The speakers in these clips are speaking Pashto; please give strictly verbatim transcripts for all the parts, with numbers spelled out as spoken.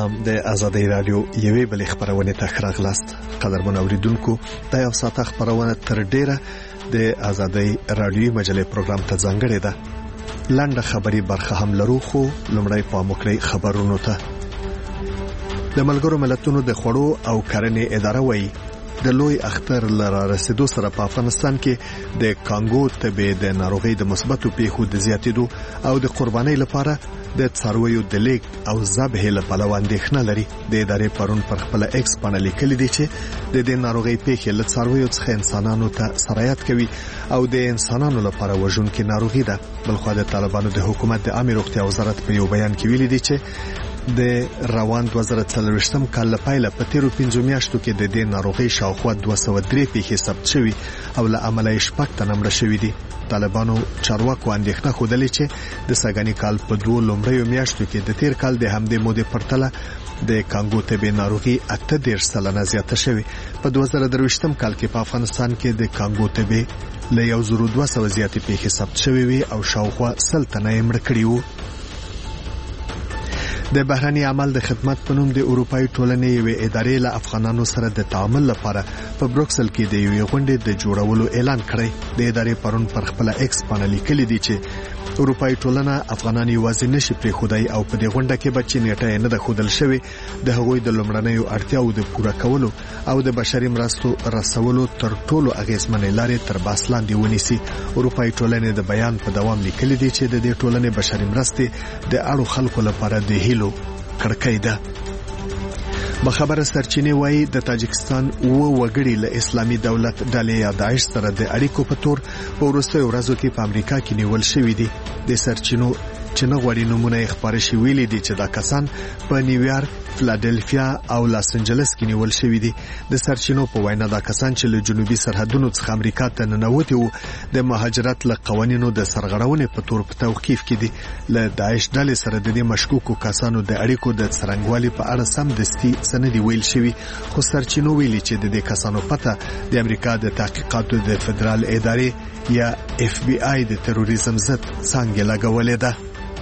سلام د آزادۍ رادیو یوې بلې خبرونه ته راغلاست. قدرمن اوریدونکو، دا یو ساعت خبرونه تر ډیره د آزادۍ رادیو مجلې پروګرام ته ځانګړې ده. لاندې خبري برخه هم لرو، خو لومړی په مخکړی خبرونو ته. د ملګرو ملتونو د خوړو او کرنې اداره وایي د لوی اختر لاره رسیدو سره په افغانستان کې د کانګو تبې د ناروغي د مثبتو پیښو د زیاتېدو او د قربانۍ لپاره د څارویو د لیک او ذبح لپاره اندېښنه لري. د ادارې پرون پر خپل ایکس باندې لیکلي دي چې د دې ناروغي پیښې له څارویو څخه انسانانو ته سرایت کوي او د انسانانو لپاره وژونکې ناروغي ده. بلخو د طالبانو د حکومت د عامه روغتیا وزارت په یو بیان کې ویلي دي چې د روان دوه زره څلوېښتم کال له پیله په تیرو پنځو میاشتو کې د دې ناروغي شاوخوا دوه سوه درې پیښې ثبت شوي او له امله یې شپږ تنه مړه شوي دي. طالبانو چارواکو اندېښنه ښودلې چې د سږني کال په دوو لومړیو میاشتو کې د تیر کال د همدې مودې پرتله د کانګو تبې ناروغي اته دېرش سلنه زیاته شوې. په دوه زره درویشتم کال کې په افغانستان کې د کانګو تبې له یو زرو دوه سوه زیاتې پیښې ثبت شوې وي او شاوخوا سل تنه یې مړه کړي وو. د بهرني عمل د خدمت په نوم د اروپאי ټولنې یوې ادارې له افغانانو سره د تعامل لپاره په بروکسل کې د یوې غونډې د جوړولو اعلان کړی. د ادارې پرون پر خپل ایکس باندې لیکلي دي چې اروپאי ټولنه افغانان یوازې نشي پرېښودای او په دې غونډه کې به چې نیټه نه ده ښودل شوې د هغوی د لومړنیو اړتیاو د پوره کولو او د بشري مرستو رسولو تر ټولو اغیزمنې لارې تر بحث لاندې ونیسي. اروپאי ټولنې د بیان په دوام لیکلي دي چې د دې ټولنې بشري مرستې د اړو خلکو لپاره د هیلو کړکۍ ده. بخبره سرچینې وایي د تاجکستان و وګړي له اسلامي دولت ډلې یا داعش سره د اړیکو په تور په وروستیو ورځو کې په امریکا کې نیول شوي دي. د سرچینو چې نه غواړي نمونه یې خپاره شي ویلي دي چې دا کسان په نیویارک، فلادلفیا او لاس انجلس کې نیول شوي دي. د سرچینو په وینا دا کسان چې له جنوبي سرحدونو څخه امریکا ته ننوتي وو د مهاجرت له قوانینو د سرغړونې په تور په توقیف کې دي. له داعش ډلې سره د دې مشکوکو کسانو د اړیکو د څرنګوالي په اړه سمدستي سندې ویل شوي، خو سرچینو ویلي چې د دې کسانو پته د امریکا د تحقیقاتو د فدرال ادارې یا اف بی آی د تروریزم ضد څانګې لګولې ده.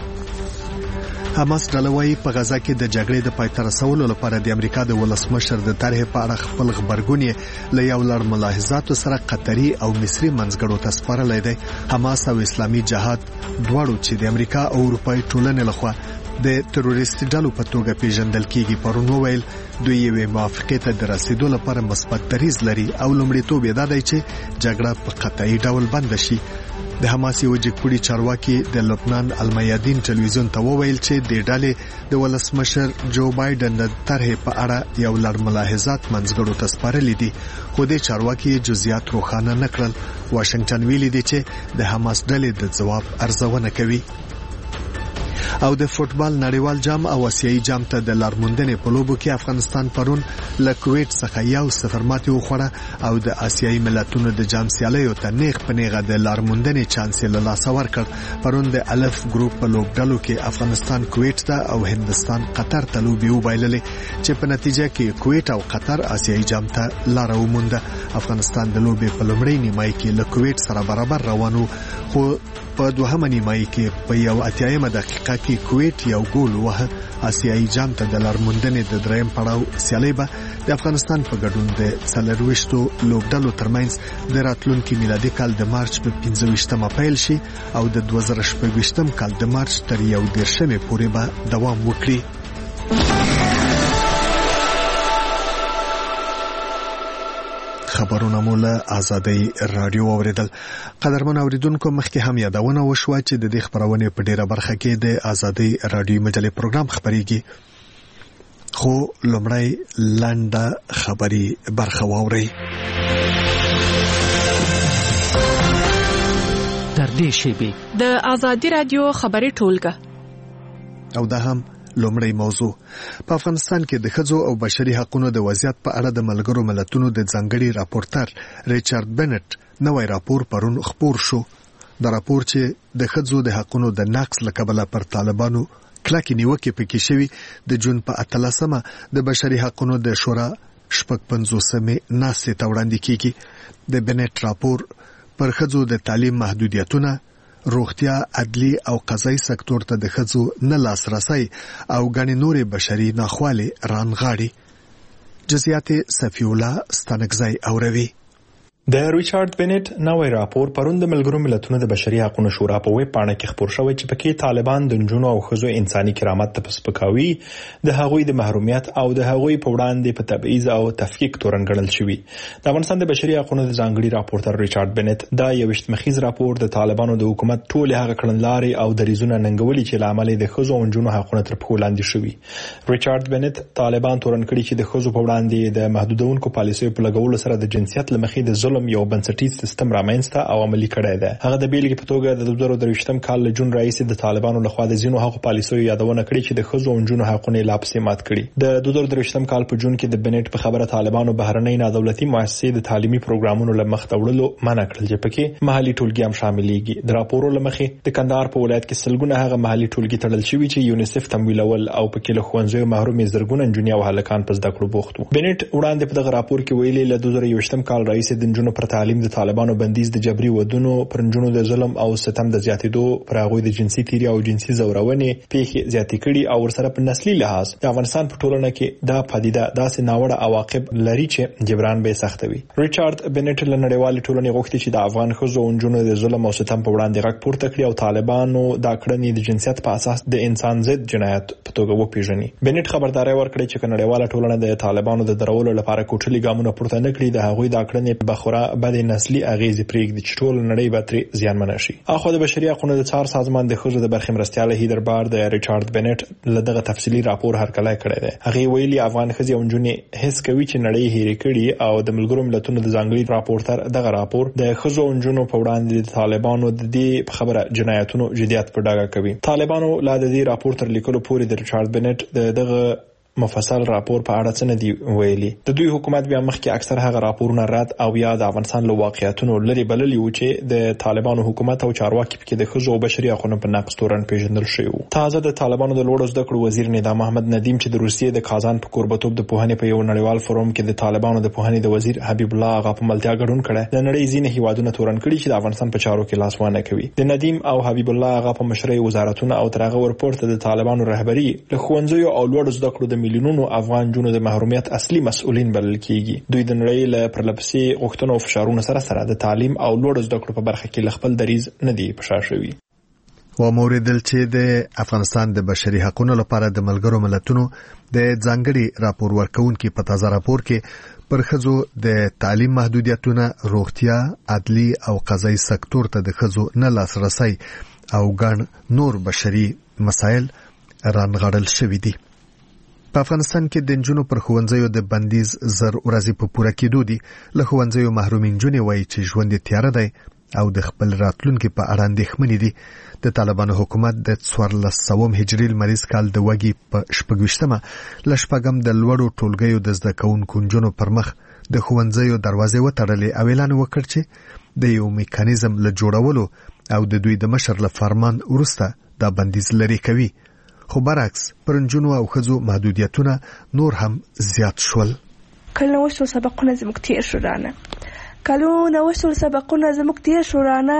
حماس ډله وايي په غزا کې د جګړې د پای ته رسولو لپاره د امریکا د ولسمشر د طرحې په اړه خپل خبرګون له یو لړ ملاحظاتو سره قطري او مصري منځګړو ته سپارلی دی. حماس او اسلامي جهاد دواړو چې د امریکا او اروپאי ټولنې لخوا د تروریستي ډلو په توګه پیژندل کیږي پرون وویل دوی یوې موافقې ته د رسیدو لپاره مثبت دریځ لري او لومړیتوب یې دا دی چې جګړه په قطعي ډول بند شي. د حماس یو جګپوړي چارواکي د لبنان المیادین ټلویزیون ته وویل چې د ډلې د ولسمشر جو بایدن د طرحې په اړه یو لړ ملاحظات منځګړو ته سپارلي دي، خو د چارواکي جزئیات روښانه نه کړل. واشنگټن ویلي دی چې د حماس ډلې د ځواب ارزونه کوي. او د فوتبال نړیوال جام او اسیایي جام ته د لارموندنې په لوبو کې افغانستان پرون له کویت څخه یو صفر ماتې وخوړه او د اسیایي ملتونو د جام سیالیو ته نیغ په نیغه د لارموندنې چانس له لاسه ورکړ. پرون د الف ګروپ په لوبډلو کې افغانستان کویت ته او هندستان قطر ته لوبې وبایللې چې په نتیجه کې کویت او قطر اسیایي جام ته لاره ومونده. افغانستان د لوبې په لومړۍ نیمایي کې له کویت سره برابر روانو، خو په دوهمه نیمایي کې په یو اتیایمه دقیقه کې کویت یو ګول وه. اسیایي جام ته د لارموندنې د دریم پړاو سیالي به د افغانستان په ګډون د څلرویشتو لوبډلو ترمنځ د راتلونکي میلادي کال د مارچ په پنځه ویشتمه پیل شي او د دوه زره شپږ ویشتم کال د مارچ تر یو دېرشمې پورې به دوام وکړي. خبرونه مو له آزادۍ رادیو اوریدل. قدرمن اوریدونکو، مخکې هم یادونه وشوه چې د دې خبرونې په ډیره برخه کې د آزادۍ رادیو مجلې پروګرام خبريږي، خو لومړی لنډه خبري برخه واورئ. تر دې شیبې د آزادۍ رادیو خبري ټولګه او دا هم لومړی موضوع. په افغانستان کې د ښځو او بشري حقوقو د وضعیت په اړه د ملګرو ملتونو د ځانګړي راپورټر ریچارډ بنټ نوی راپور پرون خپور شو. دا راپور چې د ښځو د حقوقو د نقص له کبله پر طالبانو کلکې نیوکې پکې شوي د جون په اتلسمه د بشري حقوقو د شورا شپږ پنځوسمې ناستې ته وړاندې کیږي. د بنټ راپور پر ښځو د تعلیم محدودیتونه، روغتیا، عدلی او قضایي سکتور ته د ښځو نه لاسرسي او ګڼې نورې بشري ناخوالې رانغاړي. جزئیات صفی الله ستانکزی اوروي. د ریچارډ بنټ نوې راپور پرون د ملګرو ملتونو د بشري حقوقو شورا په ویب پاڼه کې خپور شوی چې پکې طالبان د نجونو او ښځو انساني کرامت ته سپکاوي، د هغوی د محرومیت او د هغوی په وړاندې په تبعیض او تفکیک تورن ګڼل شوی. د افغانستان د بشري حقوقو د ځانګړي راپورټر ریچارډ بنټ دا یوشت مخیز راپور د طالبانو د حکومت ټول هغه کړنلارې او دریزونه ننګولي چې لامل د ښځو او نجونو حقوقو تر پښو لاندې شوی. ریچارډ بنټ طالبان تورن کړي چې د ښځو په وړاندې د محدودونکو پالیسیو په لګولو سره د جنسیت لمخې د ظلم یو بنسټیز سیستم رامنځته او عملي کړی دی. هغه د بیلګې په توګه د دوه زره درویشتم کال له جون راهیسې د طالبانو لخوا د ځینو حقوقو پالیسیو یادونه کړې چې د ښځو او نجونو حقونه لا پسې مات کړي. د دوه زره درویشتم کال په جون کې د بنټ په خبره طالبانو بهرنۍ نادولتي مؤسسې د تعلیمي پروګرامونو له مخ ته وړلو منع کړل چې پکې محلي ټولګي هم شاملېږي. د راپورو له مخې د کندهار په ولایت کې سلګونه هغه محلي ټولګي تړل شوي چې یونیسف تمویلول او پکې له ښوونځیو محرومې زرګونه نجونې او هلکان په زده کړو بوخت وو. بنټ وړاندې په دغه راپور کې ویلي له دوه زره یوویشتم کال راهیسې د نجونو پر تعلیم د طالبانو بندیز د جبري ودونو، پر نجونو د ظلم او ستم د زیاتېدو، پر هغوی د جنسي تیري او جنسي زورونې پیښې زیاتې کړي او ورسره په نسلي لحاظ د افغانستان په ټولنه کې دا پدیده داسې ناوړه عواقب لري چې جبران به سخت وي. ریچارډ بنټ له نړیوالې ټولنې غوښتي چې د افغان ښځو او نجونو د ظلم او ستم په وړاندې غږ پورته کړي او طالبانو دا کړنې د جنسیت په اساس د انسان ضد جنایت په توګه وپیژني. بنټ خبرداري ورکړي چې نړیواله ټولنه د طالبانو د درولو لپاره کوټلي ګامونه پورته نه کړي، د هغوی دا کړنې په خورا بد نسلي اغیزې پرېږدي چې ټول نړۍ به ترې زیانمنه شي. اخو د بشري حقوقو د څار سازمان د ښځو د برخې مرستیاله هیدر بار د ریچارډ بنټ له دغه تفصیلي راپور هرکلی کړی دی. هغه ویلي افغان ښځې او نجونې حس کوي چې نړۍ هېرې کړي او د ملګرو ملتونو د ځانګړي راپورټر دغه راپور د ښځو او نجونو په وړاندې د طالبانو د دې په خبره جنایتونو جديت په ډاګه کوي. طالبانو لا د دې راپور تر لیکلو پورې د ریچارډ بنټ دغه مفصل راپور په اړه څه نه دی ویلي. د دوی حکومت بیا مخکې اکثر هغه راپورونه رد او یا د افغانستان له واقعیتونو لري بللي و چې د طالبانو حکومت او چارواکي پکې د ښځو او بشري حقوقو په نقض تورن پیژندل شوی وو. تازه د طالبانو د لوړو زده کړو وزیر نظام احمد ندیم چې د روسیې د کازان په کوربتوب د پوهنې په یو نړیوال فورم کې د طالبانو د پوهنې د وزیر حبیب الله آغا په ملتیا ګډون کړي، د نړۍ ځینې هیوادونه تورن کړي چې د افغانستان په چارو کې لاس وانه کوي. د ندیم او حبیب الله آغا په مشرۍ وزارتونه او ترغه ورپورته د طالبانو رهبری له ښوونځیو او لوړو زده کړو د میلیونونو افغان جنونو د محرومیت اصلي مسؤلین بلل کیږي. دوی د نړۍ له پرلپسې غوښتنو او فشارونو سره سره د تعلیم او لوړو زده کړو په برخه کې ل خپل دریز نه دی په شا شوی. و موریدل چې د افغانستان د بشري حقوقو لپاره د ملګرو ملتونو د ځانګړي راپور ورکونکو په تازه راپور کې پر ښځو د تعلیم محدودیتونه، روغتیا، عدلی او قضایي سکتور ته د ښځو نه لاسرسي او ګڼ نور بشري مسایل رانغاړل شوي دي. په افغانستان کې د نجونو پر ښوونځیو د بندیز زر ورځې په پوره کېدو دي. له ښوونځیو محرومې نجونې وایي چې ژوند یې تیاره دی او د خپل راتلونکي په اړه اندېښمنې دي. د طالبانو حکومت د څوارلس سوه هجري لمریز کال د وږي په شپږویشتمه له شپږم د لوړو ټولګیو د زده کوونکو نجونو پر مخ د ښوونځیو دروازې وتړلې او اعلان وکړ چې د یو میکانیزم له جوړولو او د دوی د مشر له فرمان وروسته دا بندیز لري کوي. خو برعکس پر نجونو او ښځو محدودیتونه نور هم زیات شول. کله نوښتو سبقونه زموږ تیر شو رانه کله نوښتو سبقونه زموږ تیر شو رانه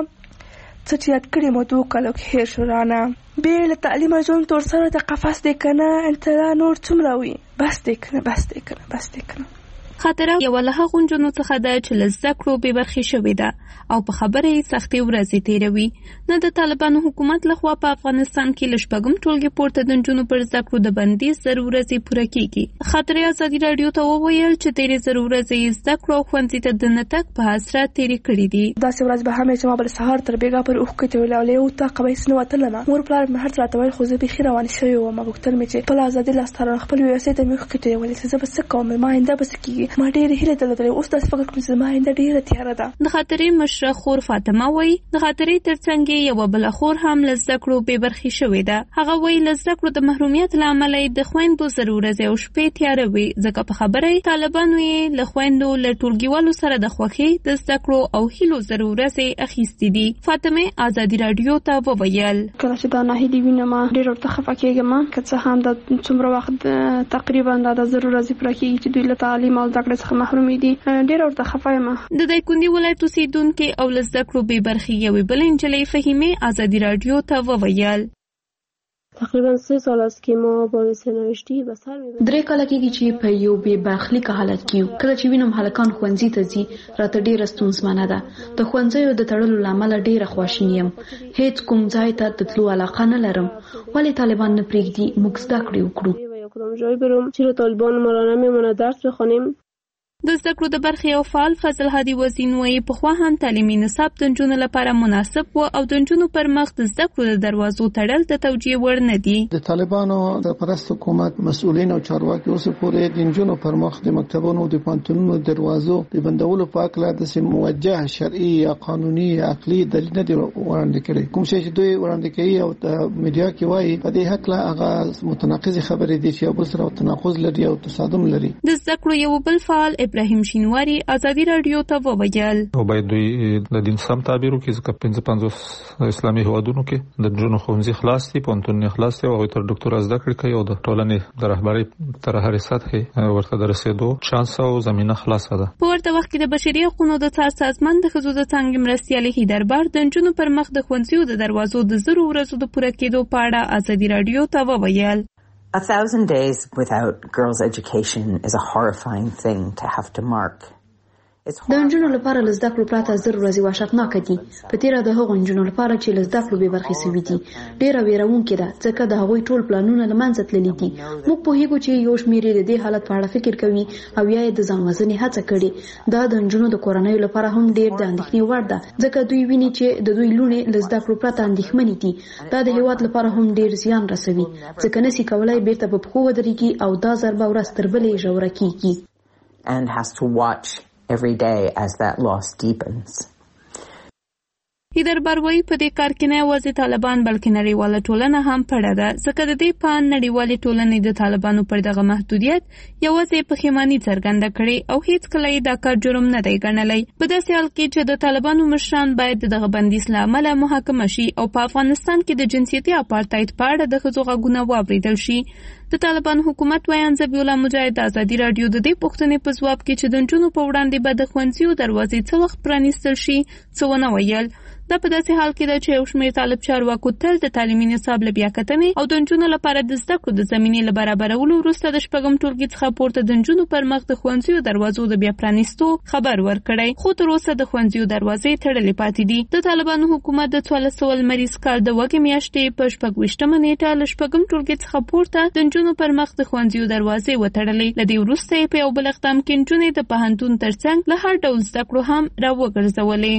څه چې یاد کړي مو دوه کالو کې هیر شو رانه بې له تعلیمه ژوند تور سره د قفس دی که نه انتظار نور څومره وي بس دی که نه بس دی که نه بس دی که نه. خاطره یوه له هغو نجونو څخه ده چې له زده کړو بې برخې شوې ده او په خبره یې سختې ورځې تېروي. نه د طالبانو حکومت لخوا په افغانستان کې له شپږم ټولګي پورته د نجونو پر زده کړو د بندیز زر ورځې پوره کېږي. خاطره ازادي راډیو ته وویل چې تېرې زر ورځې یې زده کړو او ښوونځي ته د نه تګ په حسرت تېرې کړي دي. داسې ورځ به هم چې ما به له سهار تر بېګا پورې اوښکې تویلې او له یو طاقه به هېڅ نه وتلمه. مور پلار مې هر څه راته ویل خو زه بیخي روانې شوې وم. غوښتل مې چې خپله ازادي لاسته راوړم، خپل یوسۍ ته مې اوښکې تویولې چې زه به څه کوم، زما آینده به څه کېږي. ما ډېرې هیلې درلودلې، اوس داسې فکر کوم چې زما آینده ډېره تیاره ده. د خاطرې مشره خور فاطمه وایي د خاطرې ترڅنګ یې یوه بله خور هم له زده کړو بې برخې شوې ده. هغه وایي له زده کړو د محرومیت له امله یې د خویندو زر ورځې او شپې تیاره وي، ځکه په خبره یې طالبانو یې له خویندو له ټولګیوالو سره د خوښۍ د زده کړو او هیلو زر ورځې اخیستې دي. فاطمه ازادي راډیو ته وویل کله چې دا ناهیلي وینم ډېر ورته خفه کېږم، که څه هم د څومره وخت تقریبا دا د زر ورځې پوره کېږي چې دوی له تعلیم او زده زده کړې څخه محروم دي. ډېر ورته خفه یم. د دایکنډي ولایت اوسیدونکي او له زده کړو بې برخې یوې بلې نجلۍ فهیمې ازادي راډیو ته وویل. تقریبا سه سال است که ما با سرنوشتی به سر میبریم. درې کاله کېږي چې په یو بې برخلیکه حالت کې یو. کله چې وینم هلکان ښوونځي ته ځي راته ډېره ستونزمنه ده. د ښوونځیو د تړلو له امله ډېره خواشینی یم. هېڅ کوم ځای ته د تلو علاقه نه لرم. ولې طالبان نه پرېږدي موږ زده کړې وکړو؟ یا کدام جای برم؟ چرا طالبان ما را نمیمونه درس بخوانیم؟ د زده کړو د برخې او فعال فضل هادي وزین وایي پخوا هم تعلیمي نصاب د نجونو لپاره مناسب و او د نجونو پر مخ د زده کړو د دروازو تړل د توجیه وړ نه دي. د طالبانو د پرست حکومت مسؤلین او چارواکي اوس پورې د نجونو پر مخ د مکتبونو د پانتونونو دروازو د بندولو په اړه د سم موجه شرعي یا قانوني یا عقلي دلیل نه دی وړاندې کړی. کوم شی چې دوی وړاندې کوي او د میډیا کې وایي په دې حق لا هغه متناقض خبرې دي چې یو سره تناقض لري او تصادم لري. د زده کړو یو بل فعال ابراهیم شینواری ازادي راډیو ته وویل. او باید دوی د دین سم تعبیر وکړي ځکه پنځه پنځوس اسلامي هیوادونو کې د نجونو ښوونځي خلاص دي، پوهنتونونه خلاص دي او هغوی تر ډاکټرا زده کړې کوي او د ټولنې د رهبرۍ تر هرې سطحې ورته د رسېدو چانس او زمینه خلاصه ده. په ورته وخت کې د بشري حقوقو د څار سازمان د ښځو د څانګې مرستیالې هیدربار د نجونو پر مخ د ښوونځیو د دروازو د زرو ورځو د پوره کېدو په اړه ازادي راډیو ته وویل. A thousand days without girls' education is a horrifying thing to have to mark. د نجونو لپاره له زده کړو پرته زر ورځې وحشتناکه دي. په تېره د هغو نجونو لپاره چې له زده کړو بې برخې سوي دي ډېره ویروونکې ده ځکه د هغوی ټول پلانونه له منځه تللي دي. موږ پوهېږو چې یو شمېر یې د دې حالت په اړه فکر کوي او یا یې د ځان وژنې هڅه کړې. دا د نجونو د کورنیو لپاره هم ډېر د اندېښنې وړ ده ځکه دوی ویني چې د دوی لوڼې له زده کړو پرته اندېښمنې دي. دا د هېواد لپاره هم ډېر زیان رسوي ځکه نسي کولای بیرته په پښو ودرېږي او دا ضربه ورځ تر بلې ژوره کېږي. And has to watch every day as that loss deepens. هیدربار وایي په دې کار کې نه یوازې طالبان بلکې نړیواله ټولنه هم پړه ده ځکه د دې په نړیوالې ټولنې د طالبانو پر دغه محدودیت یوازې پښیماني څرګنده کړې او هیڅ کله یې دا کار جرم نه دی ګڼلی. په داسې حال کې چې د طالبانو مشران باید د دغه بندیز له امله محاکمه شي او په افغانستان کې د جنسیتي اپارټاید په اړه د ښځو غږونه واورېدل شي. د طالبان حکومت ویان ذبیح الله مجاهد د ازادي راډیو د دې پوښتنې په ځواب کې چې د نجونو په وړاندې به د ښوونځیو دروازې څه وخت پرانیستل شي څه ونه ویل. دا په داسې حال کې ده چې یو شمېر طالب چارواکو تل د تعلیمي نصاب له بیاکتنې او د نجونو لپاره د زده کړو د زمینې له برابرولو وروسته د شپږم ټولګي څخه پورته د نجونو پر مخ د ښوونځیو دروازو د بیا پرانیستو خبر ورکړی خو تر اوسه د ښوونځیو دروازې تړلې پاتې دي. د طالبانو حکومت د څوارلس سوه لمریز کال د وږمې میاشتې په شپږ ویشتمه نیټه له شپږم ټولګي څخه پورته د نجونو پر مخ د ښوونځیو دروازې وتړلې. له دې وروسته یې په یو بل اقدام کې نجونې د پوهنتون ترڅنګ له هر ډول زده کړو هم راوګرځولې.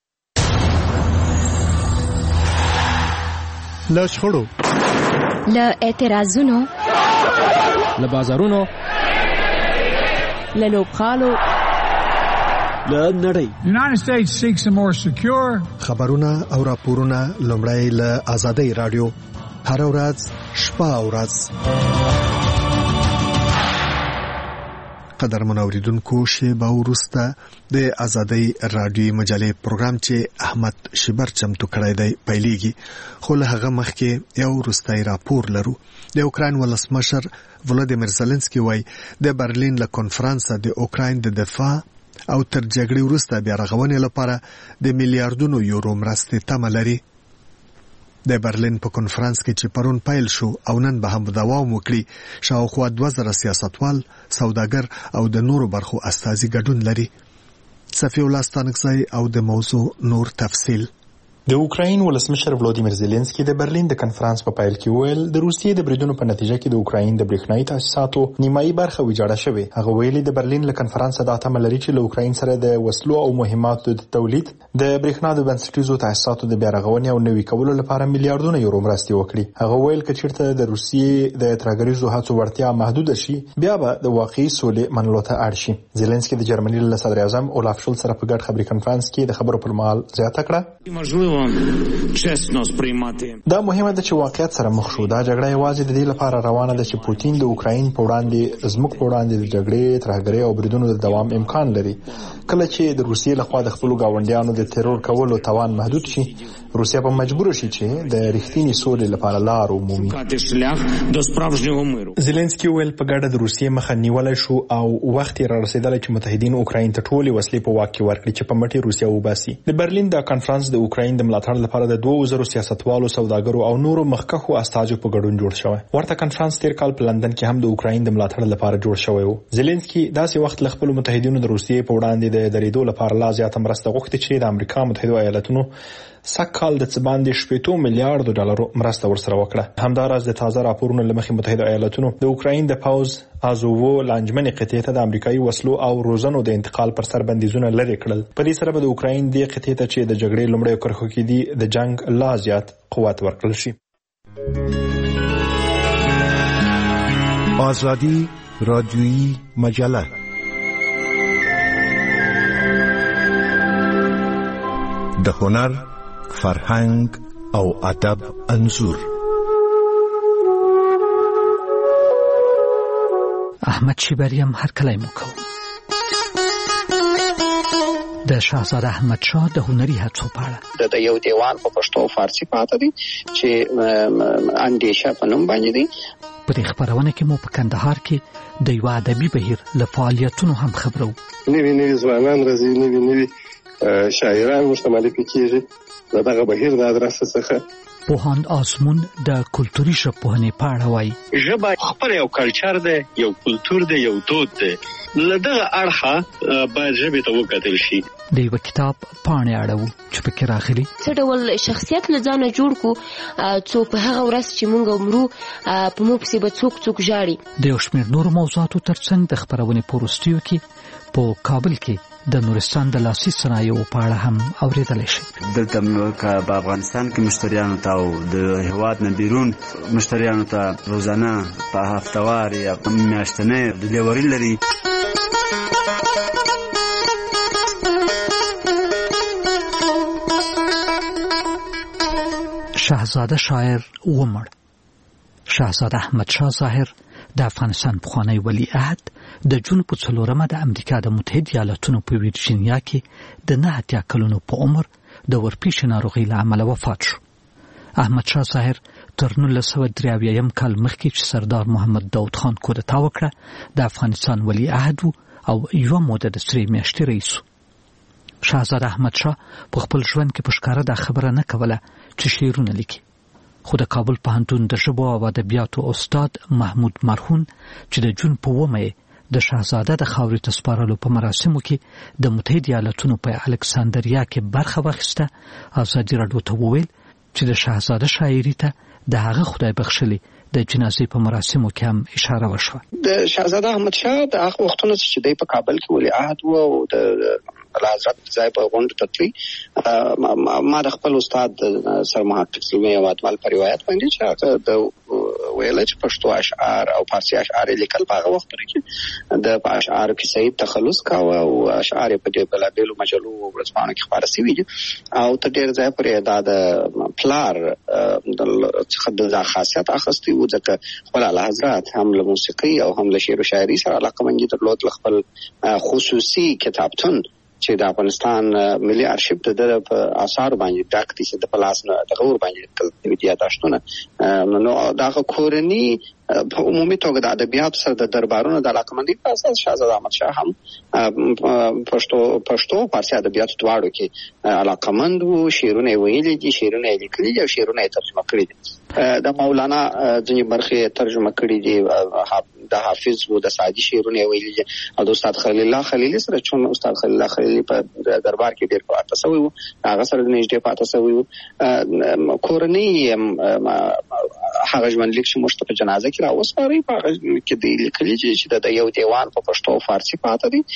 له شخړو، له اعتراضونو، له بازارونو، له لوبغالو، له نړۍ. United States seeks a more secure. خبرونه او راپورونه لومړی له ازادي راډیو هر ورځ شپه او ورځ. قدرمن اوریدونکو شیبه وروسته د ازادي راډیو مجلې پروګرام چې احمد شبر چمتو کړی دی پیلېږي. خو له هغه مخکې یو وروستی راپور لرو. د اوکراین ولسمشر ولادیمیر زلنسکي وایي د برلین له کنفرانسه د اوکراین د دفاع او تر جګړې وروسته بیا رغونې لپاره د میلیارډونو یورو مرستې تمه لري. د برلین په کنفرانس کې چې پرون پیل شو او نن به هم دوام وکړي شاوخوا دوه زره سیاستوال، سوداګر او د نورو برخو استازي ګډون لري. صفی الله ستانکزی او د موضوع نور تفصیل. د اوکراین ولسمشر ولادیمیر زيلنسکي د برلین د کنفرانس په پیل کې ویل د روسیې د بریدونو په نتیجه کې د اوکراین د برېښنايي تاسیساتو نیمایي برخه ویجاړه شوې. هغه ویلي د برلین له کنفرانس د اتم لري چې له اوکراین سره د وسلو او مهماتو د تولید د برېښنا د بنسټیزو تاسیساتو د بیا رغونې او نوي کولو لپاره میلیارډونه یورو مرستې وکړي. هغه ویل چې چیرته د روسیې د ترګریزو هڅو وړتیا محدود شي بیا به د واقعي سولې منلو ته اړ شي. زيلنسکي د جرمني له صدر اعظم اولاف شولز سره په ګډ خبري کنفرانس کې د خبرو پر مهال زیاته کړه دا مهمه ده چې واقعیت سره مخ شو. دا جګړه یوازې د دې لپاره روانه ده چې پوتین د اوکراین په وړاندې زموږ په وړاندې د جګړې ترهګرۍ او بریدونو د دوام امکان لري. کله چې د روسیې لخوا د خپل گاونډیانو د ترور کولو توان محدود شي، روسیا په مجبور شي چې د رښتینی سولې لپاره لار ومومي. زيلنسکي ویل په ګډه د روسیې مخه نیولای شو او وخت را رسیدلی چې متحدین اوکراین ته ټولې وسلې په واک کې ورکړي چې په مټي روسیا وباسي. د برلین د کانفرنس د اوکراین د ملاتړ لپاره د دوه وزرو سیاستوالو، سوداګرو او نورو مخکښو استازو په ګډون جوړ شوی. ورته کانفرنس تیر کال په لندن کې هم د اوکراین د ملاتړ لپاره جوړ شوی و. زيلنسکي داسې وخت له خپل متحدینو د روسیې په وړاندې د درېدو لپاره لا زیاته مرسته غوښتي چې د امریکا متحده ایالاتونو سکهال د څباندې شپږ میلیارډ ډالر مرسته ورسره وکړه. همداراز د تازه راپورونو لمخې متحده ایالاتونو د اوکراین د پاوز ازوو لانجمنې قطعې ته د امریکایي وسلو او روزنو د انتقال پر سر بندیزونه لرې کړل. په دې سره به د اوکراین د قطعې ته چې د جګړې لومړی کرښو کې دي د جنگ لا زیات قوت ورکړل شي. آزادی رادیویی مجله د هنر، فرهنګ او ادب انځور. احمد شیبریم هر کله مو کوم. د شاهزاده احمد شاه د هنري هڅو په اړه د یو دیوان په پښتو او فارسی پاتې دي چې اندیشه په نوم باندې دي. په دې خبرونه کې مو په کندهار کې د یو ادبي بهیر له فعالیتونو هم خبرو. نوي نوي ځوانان راځي، نوي نوي شاعران مشتمل کېږي. دغه بهیر د ادرسه څخه پوهاند آزمون د کلتوري ژبپوهنې په اړه وایي. ژبه خپل یو کلچر دی، یو کلتور دی، یو دود دی. له دغه اړخه باید ژبې ته وکتل شي. د یو کتاب پاڼې اړوو چې پکې راغلي څه ډول شخصیت له ځانه جوړ کو څو په هغه ورځ چې مونږ عمرو په مو پسې به څوک څوک ژاړي. د یو شمېر نورو موضوعاتو ترڅنګ د خپرونې په وروستیو کې په کابل کې د نورستان د لاسي صنایعو په اړه هم اورېدلی شي. دلته په افغانستان کې مشتریانو ته او د هېواد نه بیرون مشتریانو ته روزانه په هفتوار یا میاشتنۍ ډلیوري لري. شاهزاده شاعر ومړ. شاهزاده احمد شاه ظاهر د افغانستان پخوانی ولی عهد د جون په څلورمه د امریکا د متحده ایالاتونو په ویرجینیا کې د نه اتیا کلونو په عمر د ورپېښې ناروغۍ له امله وفات شو. احمد شاه ظاهر تر نولس سوه درې اویایم کال مخکې چې سردار محمد داود خان کودتا وکړه د افغانستان ولی عهد او یوه موده د سرې میاشتې رئیس. شاهزاده احمد شاه په خپل ژوند کې په ښکاره دا خبره نه کوله چې شعرونه لیکي، خو د کابل پوهنتون د ژبو او ادبیاتو استاد محمود مرهون چې د جون په اوومه د شاهزاده د خاورې ته سپارلو په مراسمو کې د متحده ایالاتونو په الکساندریا کې برخه واخیسته، ازادي راډیو ته وویل چې د شاهزاده شاعري ته د هغه خدای بخښلي د جنازې په مراسمو کې هم اشاره وشوه. د شاهزاده احمد شاه د هغه وختونو چې دی په کابل کې ولی عهد و او د حضرت ځای په غونډه تطلی ما د خپل استاد سر محقق سلمي واتمال په روایت باندې چې د ویل چې پښتو اشعار او فارسی اشعار لیکل په هغه وخت کې د اشعار کې صحیح تخلص کاوه او اشعار په دې بلابلو مجلو ورځپاڼو کې خبره سوي او ته ډېر ځای پرې دا د پلار د د خاصیت اخستي و ځکه خپل اعلی حضرت هم له موسیقي او هم له شعر و شاعري سره علاقه مند درلود. خپل خصوصي کتابتون چې د افغانستان ملي ارشیف د د په آثار باندې ډک دي چې د پلاس نه د غور باندې کل ویډیا داشتونه نو دا کورنی په عمومي توګه د ادبیات سره د دربارونو د علاقمندۍ په اساس شاهزاده احمد شاه هم پښتو پښتو فارسي ادبیات دواړو کې علاقمند وو. شعرونه ویلي دي، شعرونه لیکلي دي او شعرونه ترجمه کړي دي. د مولانا ځینې برخې ترجمه کړي دي، د حافظ وو د سعدي شعرونه ویلي دي او د استاد خلیل الله خلیلی سره چون استاد خلیل الله خلیلی په دربار کې ډېر پاتې شوی وو، هغه سره نږدې پاتې شوی وو. کورنۍ هغه ژوندلیک چې موږ ته په جنازه کې راوسپاري په هغه کې د لیکلي چې د یو دیوان په پښتو او فارسي پاتې دي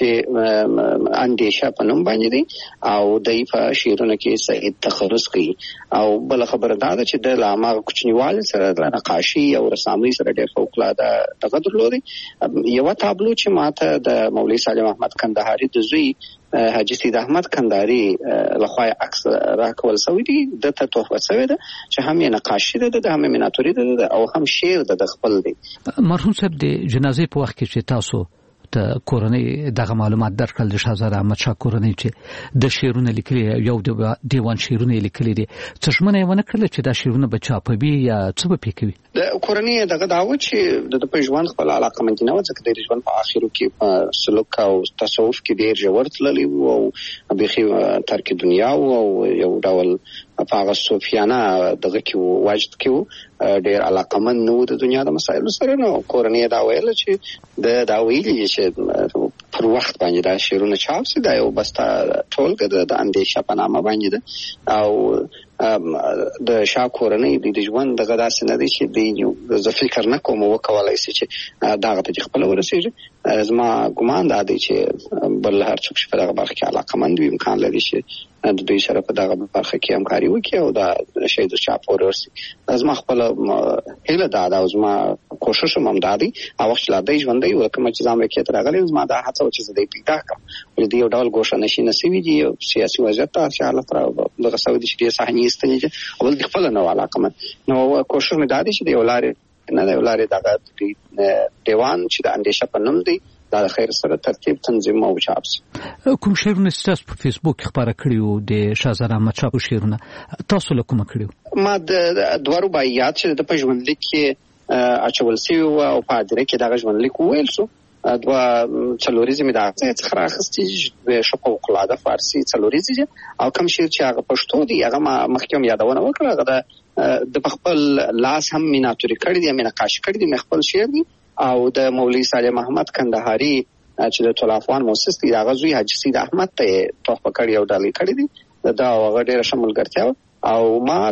چې اندیشه په نوم باندې دي او د په شعرونو کې صحیح تخرص کوي. او بل خبره دا ده چې د لامغه کوچنیوالي سره د نقاشي او رسامۍ سره ډېر فوق العاده دغه درلودي. یو تابلو چې ماته د مولوي سالم احمد کندهاري د زوی حاجی سید احمد کندهاري لخوا عکس راکول سوی دی د ته تحفه سوی ده چې هم یې نقاشي ده د هم میناتوري ده او هم شعر ده د خپل دی. مرحوم صاحب د جنازې په وخت کې چې تاسو ته کورنۍ دغه معلومات درکړل د شهزاده احمد شاه کورنۍ چې د شعرونه لیکلي یو د دیوان شعرونه لیکلي دي څه ژمنه ونه کړل چې دا شعرونه به چاپوي یا څه به پکوي؟ د کورنۍ دغه داوت چې د په ژوند خپل علاقه مند نه و ځکه د ژوند په اخرو کې په سلوک او تصوف کې ډیر ژور تللی وو او بخي ترک دنیا او یو ډول په هغه صوفیانه دغه کې واجد کې ډیر علاقه مند نو د دنیا د مسایلو سره نو کورنۍ دا ویل چې د دا ویلي چې پر وخت باندې دا شعرونه چاپ سي دا یو بستا ټولګه د اندیشه په نامه باندې ده او د شاه کورنۍ د ژوند دغه داسې نه دي چې د زه فکر نه کوم وکولای شي چې دغه ته خپل ورسېږي. زما ګمان دا دی چې بل هر څوک چې په دغه برخه کې علاقمند وي امکان لري چې د دوی سره په دغه برخه کې همکاري وکړي او دا شی د چاپ ورسي. زما خپل هیله دا ده او زما کوشش هم دا دی او وخت لا د ژوندۍ ورکه چې زما کې تر غلې زما دا هڅه چې زه دې پیدا کړم ولې دی یو ډول ګوښه نشي نسوي دي سیاسي وضعیت ته حالت را دغه سعودي چې صحنې استنیږي او د خپل نو علاقه نو کوشش مې دا دی چې د ولارې نه د ولارې دغه دیوان چې د اندیشه په نوم دی دا خیر سره ترتیب تنظیم او چاپ سي. کوم شعرونه تاسو په فیسبوک خبره کړیو د شهزاده احمد شاه شعرونه تاسو له کومه کړیو؟ ما د دوه رباعیات چې د په ژوندلیک کې اچول سي او په ادره کې دغه ژوندلیک ویل شو دوه څلوریزم د څخه راخستي شپو قلاده فارسی څلوریزم او کوم شعر چې هغه پښتو دی هغه مخکوم یادونه وکړه هغه د خپل لاس هم میناتوري کړی دی مینقاش کړی دی خپل شعر دی او د مولوی صالح محمد کندهاري چې د طلوع افغان مؤسس دی هغه زوی حاجی سید احمد ته تحفه کړی او ډالۍ کړی دی دا هغه ډیره شمولګرتیا او ما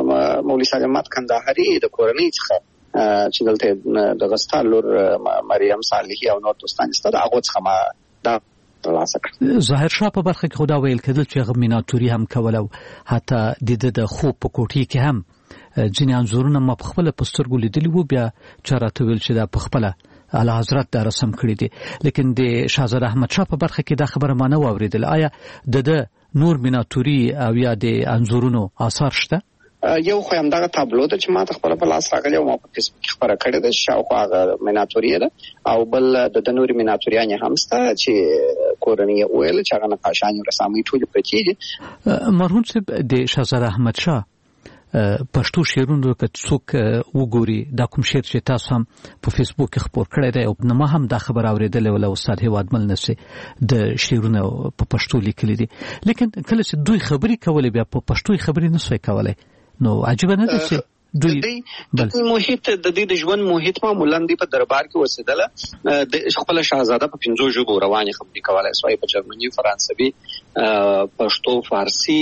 د مولوی صالح محمد کندهاري د کورنۍ څخه چې دلته د غستال لور مریم صالحی او نور دوستان ستاسو هغه څخه ما دا ترلاسه کړ. ظاهر شاه په برخه کې خدا ویل کېدل چې هغه میناتوري هم کول او حتی د خوب په کوټې کې هم ځینې انځورونه ما په خپل پسترګو لیدلی وو بیا چارته ویل چې دا په خپل اعلی حضرت دا رسم کړی دي لیکن د شهزاده احمد شاه په برخه کې دا خبره ما نه واوریدل. آیا د نور میناتوري او یا د انځورونو آثار شته؟ یو خو هم دغه تابلو ده چې ما ته خپل په لاس راغلی او ما په فیسبوک کې خبره کړې ده شاوخوا هغه میناتوري ده او بل د نوري میناتوریان هم شته چې کورنۍ ویل چې هغه نقاشان او رسامي ټول پرې دي. مرحوم صاحب د شهزاده احمد شاه پښتو شعرونو که څوک وګوري دا کوم شعر چې تاسو هم په فیسبوک کې خبر کړی دی او نو ما هم دا خبر اوریدلې ولا استاد هوادمل نسي د شعرونو په پښتو لیکلي دي لیکن کله چې دوی خبري کولې بیا په پښتو خبري نسوي کولای نو عجیب نه ده چې دوی د محیط د دې د ژوند محیط معمولا دی په دربار کې وسیدله د خپل شاهزاده په پنځو ژبو رواني خبري کولای سوی په جرمني فرانسوي پښتو فارسی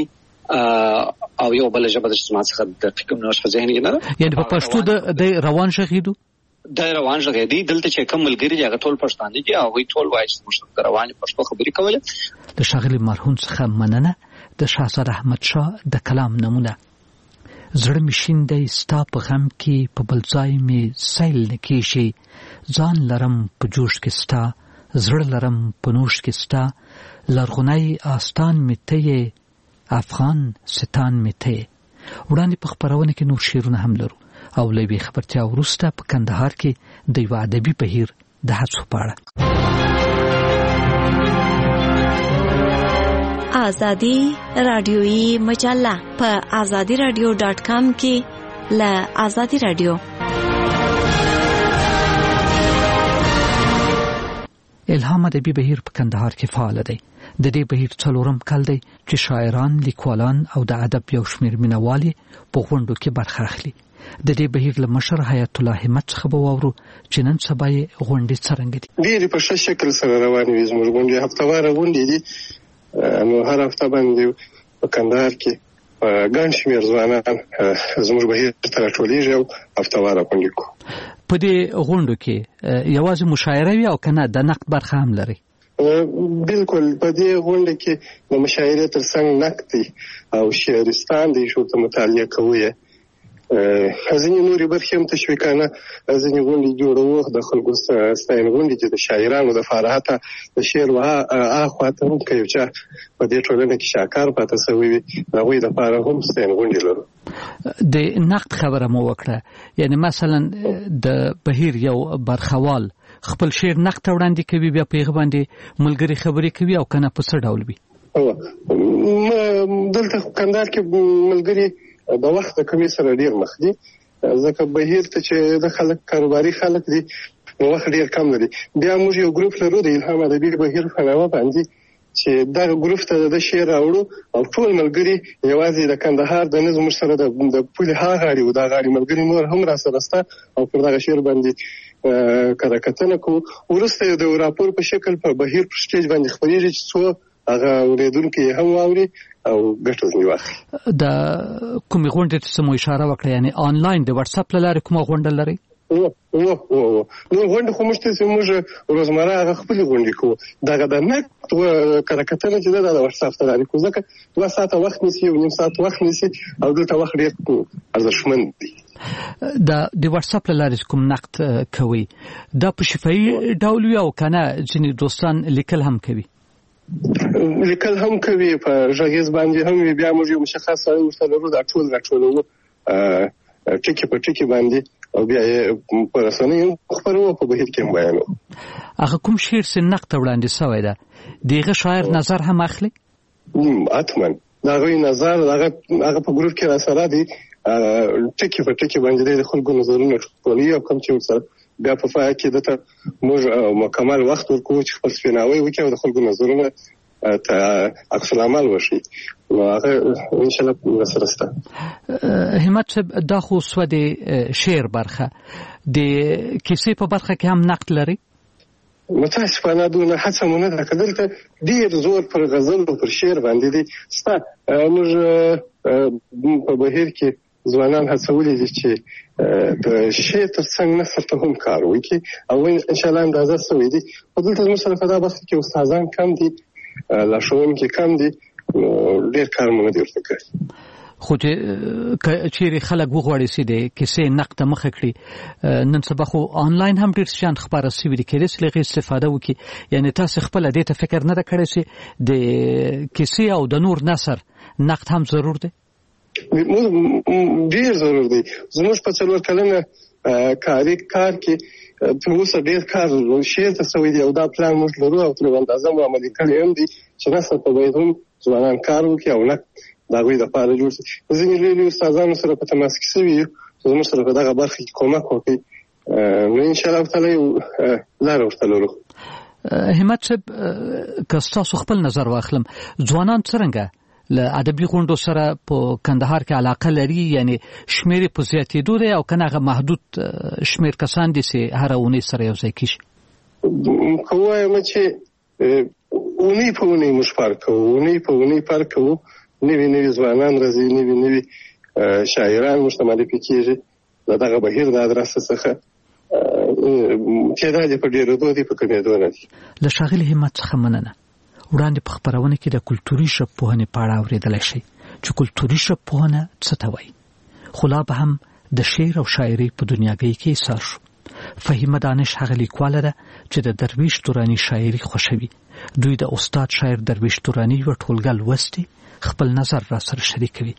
او یو بل ژبه د سماج څخه د فکر نوښت په ذهن کې نه یعنی په پښتو د روان شغیدو د روان شغیدي دلته چې کوم ملګری هغه ټول پښتانه دي او وی ټول وایي چې موږ د رواني پښتو خبري کوله. د شاغلی مرحوم څخه مننه د شهزاده احمد شاه د کلام نمونه زړه می شیندای ستا په غم کې په بل ځای می سیل نکېشي ځان لرم په جوش کې ستا زړه لرم په نوش کې ستا لرغونی آستان می ته افغان ستان می ته. وړاندې په خبرونه کې نور شعرونه هم لرو او لوي خبرتیا ورسته په کندهار کې د یو ادبي بهیر د هڅو په اړه. آزادی رادیویی مجله په آزادی رادیو ډاټ کام کې له آزادی رادیو. الهام ادبي بهیر په کندهار کې فعال دی. د دې بهیر څلورم کال دی چې شاعران، لیکوالان او د ادب یو شمېر مینوالي په غونډو کې برخه اخلي. د دې بهیر له مشر حیات الله همت څخه به واورو چې نن سبا یې غونډې څرنګه دي. ډېرې په ښه شکل سره روانې وي. زموږ غونډې هفتهواره غونډې دي نو هر هفته باندې په کندهار کې ګڼ شمېر ځوانان زموږ بهیر ته راټولېږي او هفتهواره غونډې کوو. په دې غونډو کې یوازې مشاعره وي او که نه د نقد برخه هم لري؟ بالکل په دې غونډه کې د مشاعرې ترڅنګ نقد دی او شعرستان دی چې ورته مطالعه کوو ځینې نورې برخې هم تشویقانه ځینې غونډې جوړوو د خلکو ستاینه غونډې چې د شاعرانو دپاره حتی د شعر هاخوا ته هم که یو چا په دې ټولنه کې شاکار پاته سوی وي د هغوی دپاره هم ستاینه غونډې لرو. د نقد خبره مو وکړه، یعنی مثلا د بهیر یو برخوال خپل شعر نقد ته وړاندې کوي، بیا په هغه باندې ملګري خبرې کوي او کنه په څه ډول وي؟ دلته کندهار کې ملګري د وخت د کمی سره ډیر مخ دي، ځکه بهیر ته چې د خلک کاروباري خلک دي نو وخت ډیر کم لري. بیا موږ یو ګروپ لرو د الهام ادبي بهیر په نامه باندې چې دا ګروپ ته د شعر راوړو او ټول ملګري یوازې د کندهار د نظم سره د پولې ها غاړي او دا غاړي ملګري نور هم را سره ستا او پر دغه شعر باندې کړه کتنه کوو. وروسته د راپور په شکل په بهیر پر سټیج باندې خپرېږي چې څو هغه اوریدونکي هم واوري او ګټه ځنې واخلي. د کومې غونډې ته مو اشاره وکړه، یعنی آنلاین د واتس اپ له لارې کومه غونډه لرئ؟ او او او نو غونډه خو موږ ته موږ روزمره هغه خپل غونډې کوو. دغه د نقد او کړه کتنه چې د واتس اپ ته لري کوو، ځکه دوه ساعته وخت نیسي او نیم ساعت وخت نیسي او دلته وخت ډېر ارزښتمن دی. د د واتس اپ له لارې کوم نقد کوي دا په شفاهي ډول وي او کنه ځینې دوستان لیکل هم کوي؟ لیکل هم کوي، په غږیز باندې هم وي. بیا موږ یو مشخص سړی ورته لرو دا ټول راټولوو ټکي په ټکي باندې او بیا یې په رسنیو خپروو، په بهیر کې هم بیانوو. هغه کوم شعر چې نقد ته وړاندې سوی ده د هغه شاعر نظر هم اخلي؟ حتما د هغوی نظر هغه په ګروپ کې راسره دي، ټکي په ټکي باندې د خلکو نظرونه ټولوي او کوم چې ورسره بیا په پای کې دته موږ مکمل وخت ورکوو چې خپل سپیناوی وکړي او د خلکو نظرونه ته عکس العمل وشي. نو هغه ان شاء الله سره سته. همت صاحب دا خو سو د شعر برخه د کیسې په برخه کې هم نقد لري؟ متاسفانه دونه هڅه مونږ نه کړل، ډیر زور پر غزل او پر شعر باندې دي. ستا موږ په بهیر کې ځوانان هڅولي دي چې د شعر ترڅنګ نثر ته هم کار وکړي او ان شاء الله اندازه سوي دي. خو دلته زموږ سره په دا برخه کې استادان کم دي، لارښوونکي کم دي، ډېر کار مو نه دی ورته کړی. خو چې چیرې خلک وغواړي چې د کیسې نقد ته مخه کړي، نن سبا خو آنلاین هم ډېر شیان خپاره سوي دي، کېدای شي له هغې استفاده وکړي. یعنې تاسې خپله دې ته فکر نه ده کړی چې د کیسې او د نور نثر نقد هم ضرور دی؟ ډیر ضرور دی. زموږ په څلور کلنه کاري کار کې تر اوسه ډیر کار شعر ته سوی دی او دا پلان موږ لرو او تر اندازه مو عملي کړی هم دي چې نثر ته باید هم ځوانان کار وکړي او نقد د هغوی دپاره جوړ شي. ځینې لوی لوی استادانو سره په تماس کې سوي یو چې زموږ سره په دغه برخه کې کومک وکړي، نو انشاءالله تعالی لاره ورته لرو. همت صاحب که ستاسو خپل نظر واخلم، ځوانان څرنګه له ادبي غونډو سره په کندهار کې علاقه لري، یعنی شمیر په زیاتېدو دی او کنه هغه محدود شمیر کسان دي چې هر اونۍ سره یو ځای کیږي؟ که ووایم چې اونۍ په اونۍ موږ پار کوو، اونۍ په اونۍ پار کوو، نوي نوي ځوانان راځي، نوي نوي شاعران موږ ته معرفي کېږي د دغه بهیر د ادرسه څخه. تعداد یې په ډېرېدو دی، په کمېدو نه دي. له ښاغلي همت څخه مننه. وړاندې په خپرونه کې د کلتوري ژبپوهنې په اړه اورېدلی شئ چې کلتوري ژبپوهنه څه ته وایي. خو لا به هم د شعر او شاعرۍ په دنیاګۍ کې ایسار شو. فهیمه دانش هغه لیکواله ده چې د درویش توراني شاعري خوښوي. دوی د استاد شاعر درویش توراني یوه ټولګه لوستې، خپل نظر را سره شریکوي.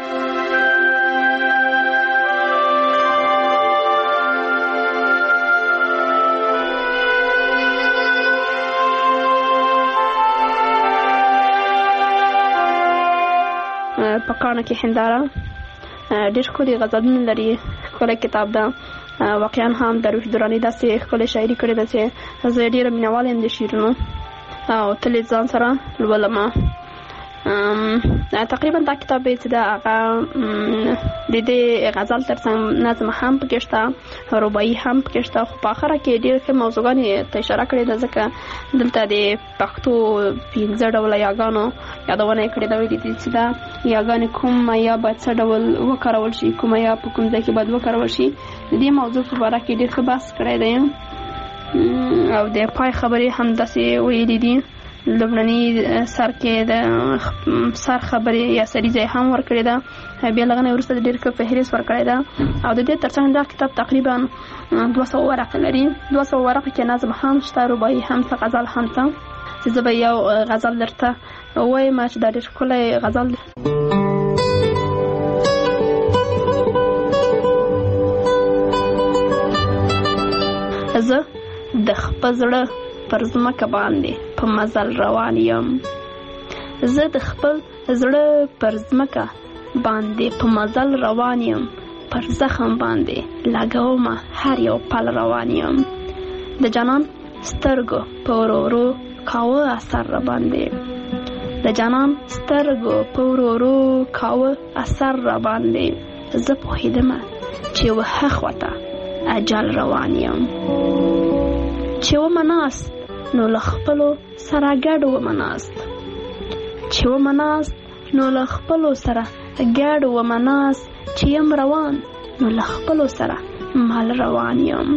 په کاڼه کې هنداره ډېر ښکلي غزلونه لري، ښکلی کتاب ده. واقعا هم درویش دراني داسې ښکلې شاعري کړې ده چې زه ډېره مینهوال یم د شعرونو او تل یې ځان سره لولم. تقریبا دا کتاب چې ده هغه د دې غزل ترڅنګ نظم هم پکې شته، رباعي هم پکې شته، خو په اخره کې ډېر ښه موضوعګانې ته اشاره کړې ده، ځکه دلته د پښتو پنځه ډوله یاګانو یادونه یې کړې ده. ویلي دي چې دا یاګانې کوم یا باید څه ډول وکارول شي، کوم یا په کوم ځای کې باید وکارول شي. د دې موضوع په باره کې ډېر ښه بحث کړی دی او د پای خبرې هم داسې ویلي دي لومړني سر کې د سر خبرې یا سریزه هم ورکړې ده، بیا لغنه وروسته د ډېر ښه فهرست ورکړی ده. او د دې ترڅنګ دا کتاب تقریبا دوه سوه ورقې لري. دوه سوه ورقې کې نظم هم شته، رباعي هم شته، غزل هم شته. چې زه به یو غزل درته ووایم چې دا ډېر ښکلی غزل دی. زه د خپل زړه پر ځمکه باندې په مزل روان یم. زه د خپل زړه پر ځمکه باندې په مزل روان یم، پر زخم باندې لګوم هر یو پل روان یم. د جانان سترګو په ورو ورو کاوه اثر را باندې، د جانان سترګو په ورو ورو کاوه اثر را باندې. زه پوهېدمه چې وهه خواته اجل روان یم. چې ومه ناست نو له خپلو سره ګډ ومه ناست، چې ومه ناست نو له خپلو سره ګډ ومه ناست. چې یم روان نو له خپلو سره مل روان یم.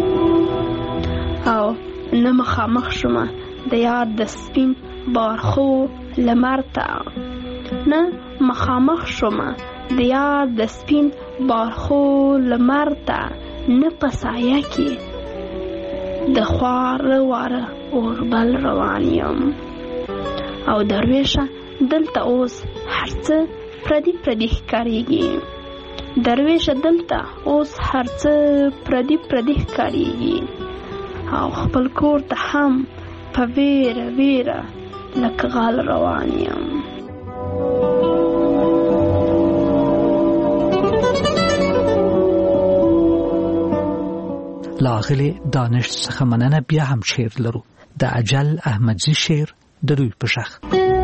او نه مخامخ شومه د یاد د سپین بارخو لمر ته، نه مخامخ شومه د یاد د سپین بارخو لمر ته. نه په سایه کې د خواره واره اوربل روان یم. او درویشه دلته اوس هر څه پردي پردي ښکارېږي، درویشه دلته اوس هر څه پردي پردي ښکارېږي. او خپل کور ته هم په ویره ویره لکه غال روان یم. لاغلی دانش څخه مننه. بیا هم شعر لرو، د اجل احمدزي شعر د دوی په شخ.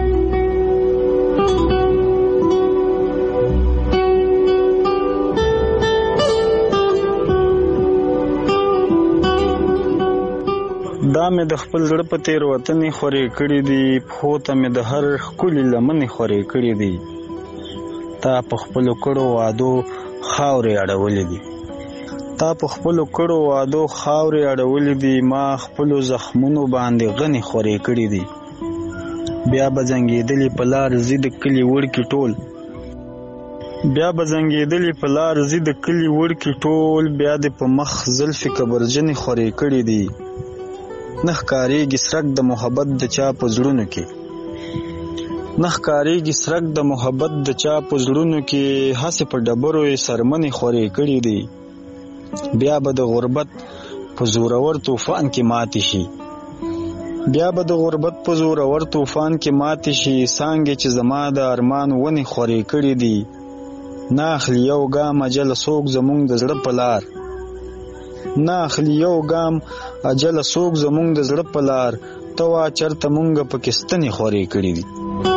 دا مې د خپل زړه په تیر وطنې خورې کړې دي، پښو ته مې د هر ښکلي لمنې خورې کړې دي. تا په خپلو کړو وعدو خاورې اړولې دي، تا په خپلو کړو وعدو خاورې اړولې دي. ما خپلو زخمونو باندې غنې خورې کړې دي. بیا به زنګېدلې په لار زی د کلي وړکي ټول، بیا به زنګېدلې په لار زی د کلي وړکي ټول. بیا دې په مخ زلفې کبرجنې خورې کړې دي. نه ښکارېږي سرک د محبت د چا په زړونو کې، نه ښکارېږي سرک د محبت د چا په زړونو کې. هسې په ډبرو یې سرمنې خورې کړې دي. بیا به د غربت په زورور طوفان کې ماتې شي، بیا به د غربت په زورور طوفان کې ماتې شي. څانګې چې زما د ارمان ونې خورې کړې دي. نه اخلي یو ګام اجل څوک زمونږ د زړه په لار، نه اخلي یو ګام اجل څوک زمونږ د زړه په لار. ته وا چرته مونږ پکې ستنې خورې کړې دي.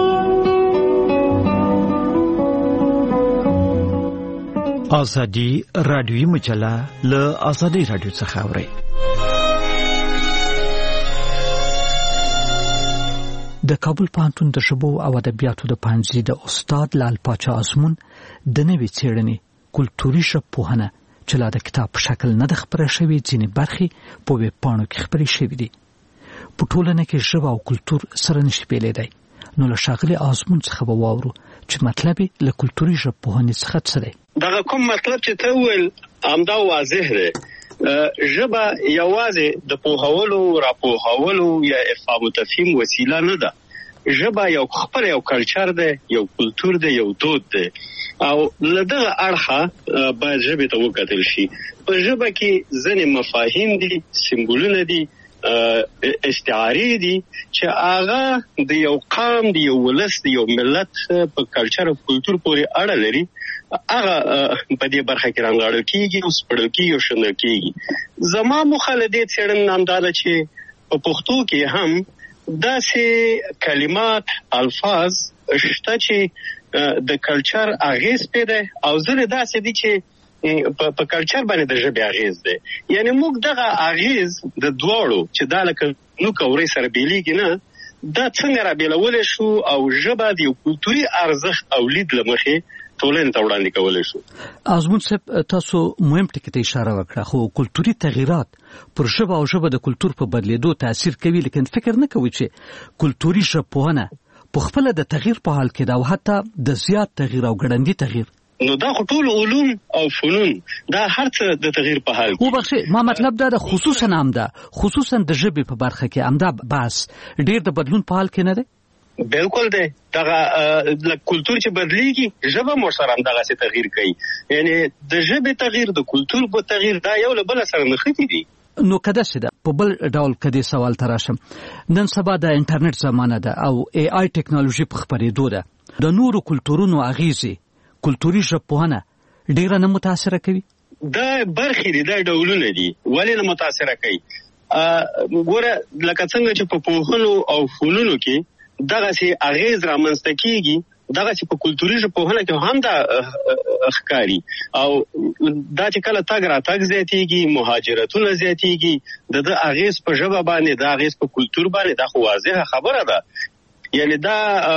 ازادي رادیوي مجله له ازادي رادیو څخه اوري. د کابل پوهنتون د ژبو او ادبیاتو د پوهنځي د استاد لال پاچا ازمون د نوې څېړنې کلتوري ژبپوهنه چې لا د کتاب په شکل نه ده خپره شوې، ځینې برخې په ویب پاڼو کې خپرې شوې دي. په ټولنه کې ژبه او کلتور سره نشي بیلیدای. نو له ښاغلي ازمون څخه به واورو چې مطلب یې له کلتوري ژبپوهنې څخه څه دی. دغه کوم مطلب چې ته وویل همدا واضح دی. ژبه یوازې د پوهولو، راپوهولو یا افهام و تفهیم وسیله نه ده. ژبه یو خپل یو کلچر دی، یو کلتور دی، یو دود دی. او له دغه اړخه باید ژبې ته وکتل شي. په ژبه کې ځینې مفاهیم دي، سمبولونه دي، استعارې دي چې هغه د یو قام، د یو ولس، د یو ملت په کلچر او کلتور پورې اړه لري. هغه په دې برخه کې رانغاړل کېږي او سپړل کېږي او شنل کېږي. زما موخه له دې څېړنې همدا ده چې په پښتو کې هم داسې کلمات، الفاظ شته چې د کلچر اغیز پیدا او زره داسې دي چې په کلچر باندې د ژبې اغیز دی. یعنی موږ دغه اغیز د دواړو چې دا لکه نو کورې سره بیلیږي نه، دا څنګه را بیلول شو او ژبه د یو کلتوري ارزښت او لید لمخې ټولنې ته وړاندې کولای شو. آزمون صاحب تاسو مهم ټکی ته اشاره وکړه، خو کلتوري تغیرات پر ژبه او ژبه د کلتور په بدلیدو تاثیر کوي، لیکن فکر نه کوي چې کلتوري ژبپوهنه په خپل د تغییر په حال کې دا او حتی د زیات تغییر او ګړندی تغییر. نو دا ټول علوم او فنون دا هر څه د تغییر په حال کې. و بخښه ما مطلب دا د خصوصا هم ده خصوصا د ژبې په برخه کې هم دا بس ډیر د بدلون په حال کې نه ده. بالکل دی، دغه د کلتور چې بدلیږي ژبه مو سره هم دغه څه تغییر کوي. یعنی د ژبې تغییر د کلتور په تغییر دا یو له بل سره نښتي دي. نو کده څه ده په بل ډول کدي سوال تراشم، نن سبا د انټرنیټ زمانه ده او ای آی ټیکنالوژي په خپرېدو ده، د نورو کلتورونو اغیزې کلتوري ژبپوهنه ډیره نه متاثره کوي. دا برخې دي، دا ډولونه دي، ولې نه متاثره کوي؟ ګوره لکه څنګه چې په پوهنو او فنونو کې دغه سي اغیز رامنځته کیږي، دغه چې په کلتوري ژبپوهنه کې هم دا ښکاري. او دا چې کله تګ راتګ زیاتېږي، مهاجرتونه زیاتېږي، د د اغیز په ژبه باندې، د اغیز په کلتور باندې، دا خو واضحه خبره ده. یعنی دا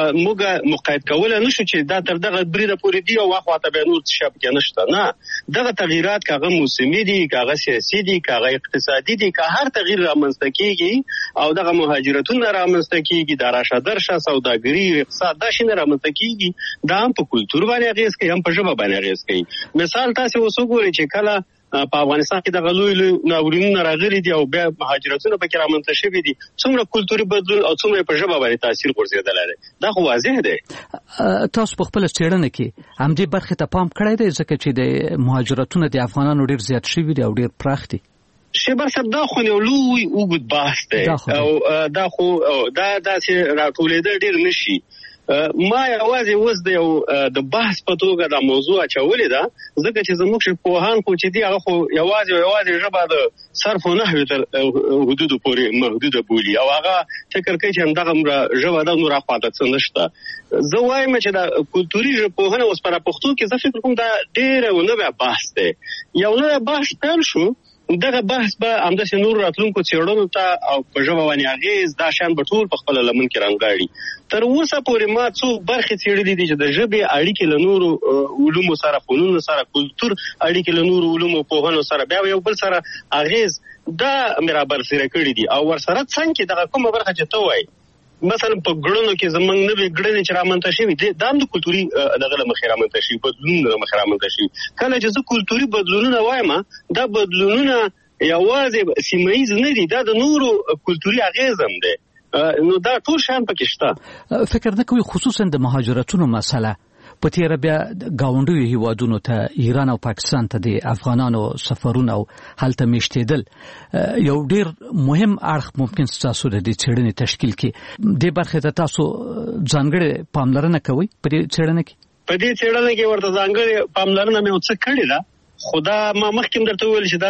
موږ مقاید کولای نشو چې دا تر دغه بریده پورې دی او واخواته به نور څه شپ نشته. نه، دغه تغیرات کاغه موسمي دي، کاغه سیاسي دي، کاغه اقتصادي دي، که هر تغییر رامنځته کیږي او دغه مهاجرتونه رامنځته کیږي، دا راشه درشه سوداګري اقتصاد دا شینه رامنځته کیږي، دا هم په کلتور باندې اغیز کوي، هم په ژبه باندې اغیز کوي. مثال تاسو وسوګورئ چې کله په افغانستان کې د غلوی لوی ناورینونه راغلي دي او بیا مهاجرتونه پکې رامنځته شوي دي، څومره کلتوري بدلون او څومره په ژبه باندې تاثیر غورځېدلی دی، دا خو واضح دی. تاسو په خپله څېړنه کې همدې برخې ته پام کړی دی ځکه چې د مهاجرتونه د افغانانو ډېر زیات شوي دي او ډېر پراخ دي؟ شیبر صاحب دا خو یو لوی اوږد بحث دی او دا خو دا داسې راټولېده ډېر نشي. ما یوازې اوس د یو د بحث په توګه دا موضوع اچولې ده ځکه چې زموږ ژبپوهان خو چې دي هغه خو یوازې یوازې ژبه د صرف و نحو تر حدودو پورې محدوده بولي او هغه فکر کوي چې همدغه ژبه ده، نور اخواته څه نشته. زه وایم چې دا کلتوري ژبپوهنه اوس په پښتو کې زه فکر کوم دا ډېر نوی بحث دی، یو نوی بحث پیل شو. دغه بحث به همداسې نور راتلونکو څېړنو ته او په ژبه باندې اغېز دا شیان به ټول په خپله لمن کې رانغاړي. تر اوسه پورې ما څو برخې څېړلي دي چې د ژبې اړیکې له نورو علومو سره، فنونو سره، کلتور اړیکې له نورو علومو پوهنو سره، بیا یو بل سره اغېز، دا مې رابرسېره کړي دي. او ورسره څنګ کې دغه کومه برخه چې ته وایي مثلا په ګړنو کې زمونږ نوې ګړنې چې رامنځته شوي دا هم د کلتوري دغه له مخې رامنځته شوي، بدلونونه له مخې رامنځته شوي. کله چې زه کلتوري بدلونونه وایم دا بدلونونه یوازې سیمه ییز نه دي، دا د نورو کلتوري اغیز هم دی، نو دا ټول شیان پکې شته. فکر نه کوي خصوصا د مهاجرتونو مسله په تیره بیا ګاونډیو هیوادونو ته ایران او پاکستان ته د افغانانو سفرونه او هلته میشتېدل یو ډیر مهم اړخ ممکن تاسو د دې څېړنې تشکیل کې د برخې ته تاسو ځانګړې پاملرنه کوي په دې څېړنه کې؟ په دې څېړنه کې ورته ځانګړې پاملرنه مې څه کړې ده، خدا ما مخکې درته ویل چې دا